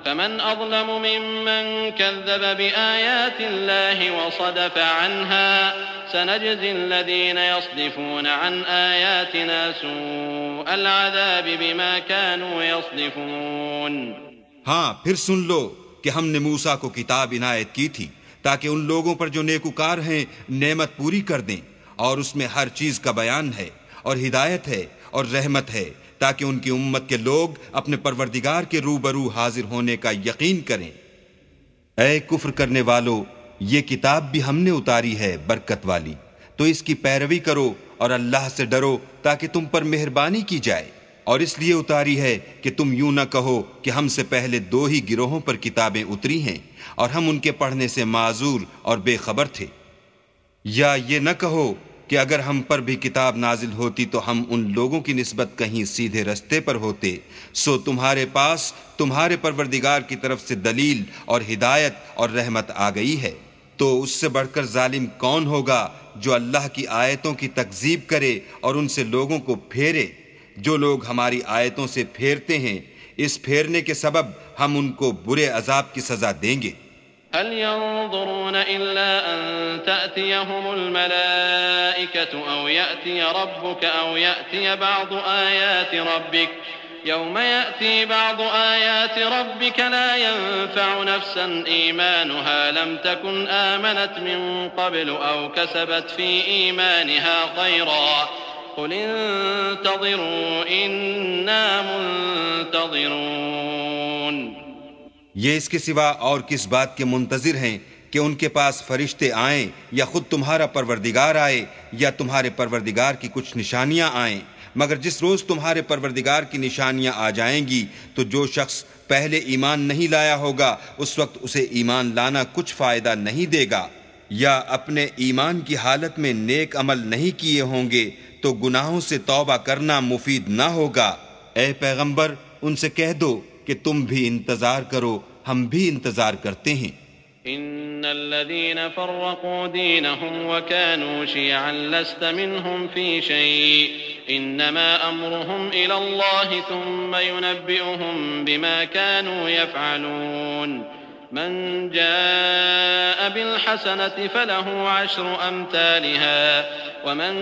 فمن أظلم ممن كذب بآيات الله وصدف عنها سنجزي الذين يصدفون عن آياتنا سوء العذاب بما كانوا يصدفون۔ ہاں پھر سن لو کہ ہم نے موسیٰ کو کتاب عنایت کی تھی تاکہ ان لوگوں پر جو نیکوکار ہیں نعمت پوری کر دیں، اور اس میں ہر چیز کا بیان ہے اور ہدایت ہے اور رحمت ہے، تاکہ ان کی امت کے لوگ اپنے پروردگار کے روبرو حاضر ہونے کا یقین کریں۔ اے کفر کرنے والو، یہ کتاب بھی ہم نے اتاری ہے برکت والی، تو اس کی پیروی کرو اور اللہ سے ڈرو تاکہ تم پر مہربانی کی جائے، اور اس لیے اتاری ہے کہ تم یوں نہ کہو کہ ہم سے پہلے دو ہی گروہوں پر کتابیں اتری ہیں اور ہم ان کے پڑھنے سے معذور اور بے خبر تھے، یا یہ نہ کہو کہ اگر ہم پر بھی کتاب نازل ہوتی تو ہم ان لوگوں کی نسبت کہیں سیدھے رستے پر ہوتے، سو تمہارے پاس تمہارے پروردگار کی طرف سے دلیل اور ہدایت اور رحمت آ گئی ہے، تو اس سے بڑھ کر ظالم کون ہوگا جو اللہ کی آیتوں کی تکذیب کرے اور ان سے لوگوں کو پھیرے؟ جو لوگ ہماری آیتوں سے پھیرتے ہیں، اس پھیرنے کے سبب ہم ان کو برے عذاب کی سزا دیں گے۔ هل ينظرون إلا أن تأتيهم الملائكة أو يأتي ربك أو يأتي بعض آيات ربك يوم يأتي بعض آيات ربك لا ينفع نفسا إيمانها لم تكن آمنت من قبل أو كسبت في إيمانها خيرا قل انتظروا إنا منتظرون۔ یہ اس کے سوا اور کس بات کے منتظر ہیں کہ ان کے پاس فرشتے آئیں یا خود تمہارا پروردگار آئے یا تمہارے پروردگار کی کچھ نشانیاں آئیں، مگر جس روز تمہارے پروردگار کی نشانیاں آ جائیں گی تو جو شخص پہلے ایمان نہیں لایا ہوگا اس وقت اسے ایمان لانا کچھ فائدہ نہیں دے گا، یا اپنے ایمان کی حالت میں نیک عمل نہیں کیے ہوں گے تو گناہوں سے توبہ کرنا مفید نہ ہوگا۔ اے پیغمبر ان سے کہہ دو کہ تم بھی انتظار کرو، ہم بھی انتظار کرتے ہیں۔ ان الذين فرقوا دينهم وكانوا شيعا لست منهم في شيء انما امرهم الى الله ثم ينبئهم بما كانوا يفعلون من جاء بالحسنة فله عشر امثالها ومن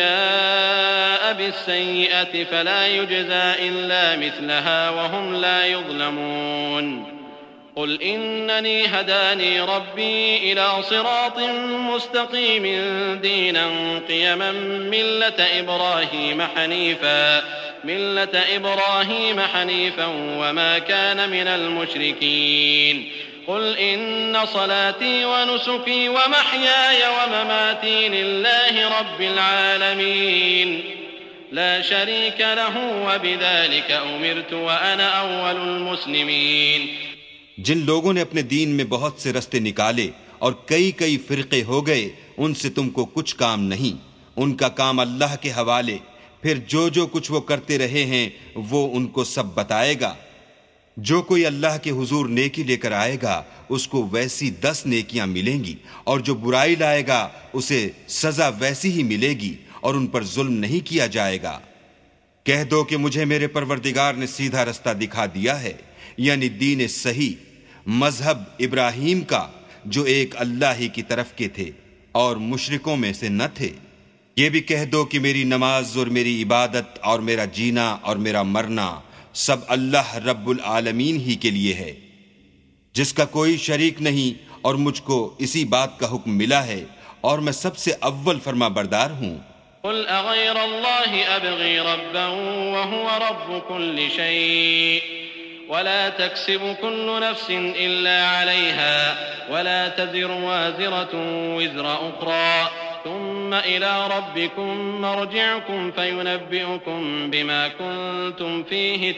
جاء بالسيئة فلا يجزى الا مثلها وهم لا يظلمون۔ قل إنني هداني ربي إلى صراط مستقيم دينا قيما ملة إبراهيم حنيفا ملة إبراهيم حنيفا وما كان من المشركين قل إن صلاتي ونسكي ومحياي ومماتي لله رب العالمين لا شريك له وبذلك أمرت وأنا أول المسلمين۔ جن لوگوں نے اپنے دین میں بہت سے رستے نکالے اور کئی کئی فرقے ہو گئے، ان سے تم کو کچھ کام نہیں، ان کا کام اللہ کے حوالے، پھر جو جو کچھ وہ کرتے رہے ہیں وہ ان کو سب بتائے گا۔ جو کوئی اللہ کے حضور نیکی لے کر آئے گا اس کو ویسی دس نیکیاں ملیں گی، اور جو برائی لائے گا اسے سزا ویسی ہی ملے گی، اور ان پر ظلم نہیں کیا جائے گا۔ کہہ دو کہ مجھے میرے پروردگار نے سیدھا رستہ دکھا دیا ہے، یعنی دین صحیح، مذہب ابراہیم کا جو ایک اللہ ہی کی طرف کے تھے اور مشرکوں میں سے نہ تھے۔ یہ بھی کہہ دو کہ میری نماز اور میری عبادت اور میرا جینا اور میرا مرنا سب اللہ رب العالمین ہی کے لیے ہے، جس کا کوئی شریک نہیں، اور مجھ کو اسی بات کا حکم ملا ہے اور میں سب سے اول فرما بردار ہوں۔ قل اغير الله ابغي ربا وهو رب كل شيء ولا تكسب كل نفس الا عليها ولا تزر وازرة وزر اخرى ثم الى ربكم مرجعكم فينبئكم بما كنتم فيه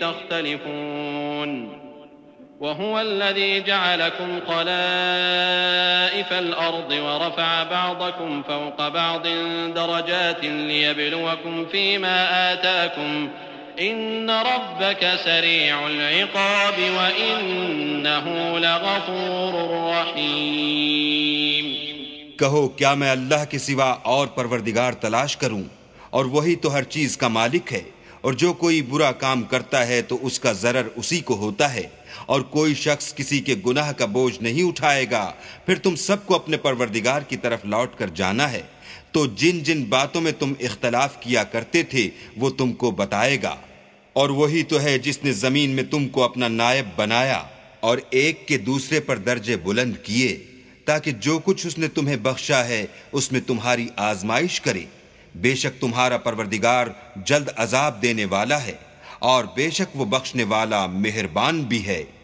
تختلفون وهو الذي جعلكم خلائف الأرض ورفع بعضكم فوق بعض درجات ليبلوكم فيما آتاكم إن ربك سريع العقاب وإنه لغفور رحيم۔ کہو کیا میں اللہ کے سوا اور پروردگار تلاش کروں، اور وہی تو ہر چیز کا مالک ہے، اور جو کوئی برا کام کرتا ہے تو اس کا ضرر اسی کو ہوتا ہے، اور کوئی شخص کسی کے گناہ کا بوجھ نہیں اٹھائے گا۔ پھر تم سب کو اپنے پروردگار کی طرف لوٹ کر جانا ہے، تو جن جن باتوں میں تم اختلاف کیا کرتے تھے وہ تم کو بتائے گا۔ اور وہی تو ہے جس نے زمین میں تم کو اپنا نائب بنایا اور ایک کے دوسرے پر درجے بلند کیے، تاکہ جو کچھ اس نے تمہیں بخشا ہے اس میں تمہاری آزمائش کرے۔ بے شک تمہارا پروردگار جلد عذاب دینے والا ہے، اور بے شک وہ بخشنے والا مہربان بھی ہے۔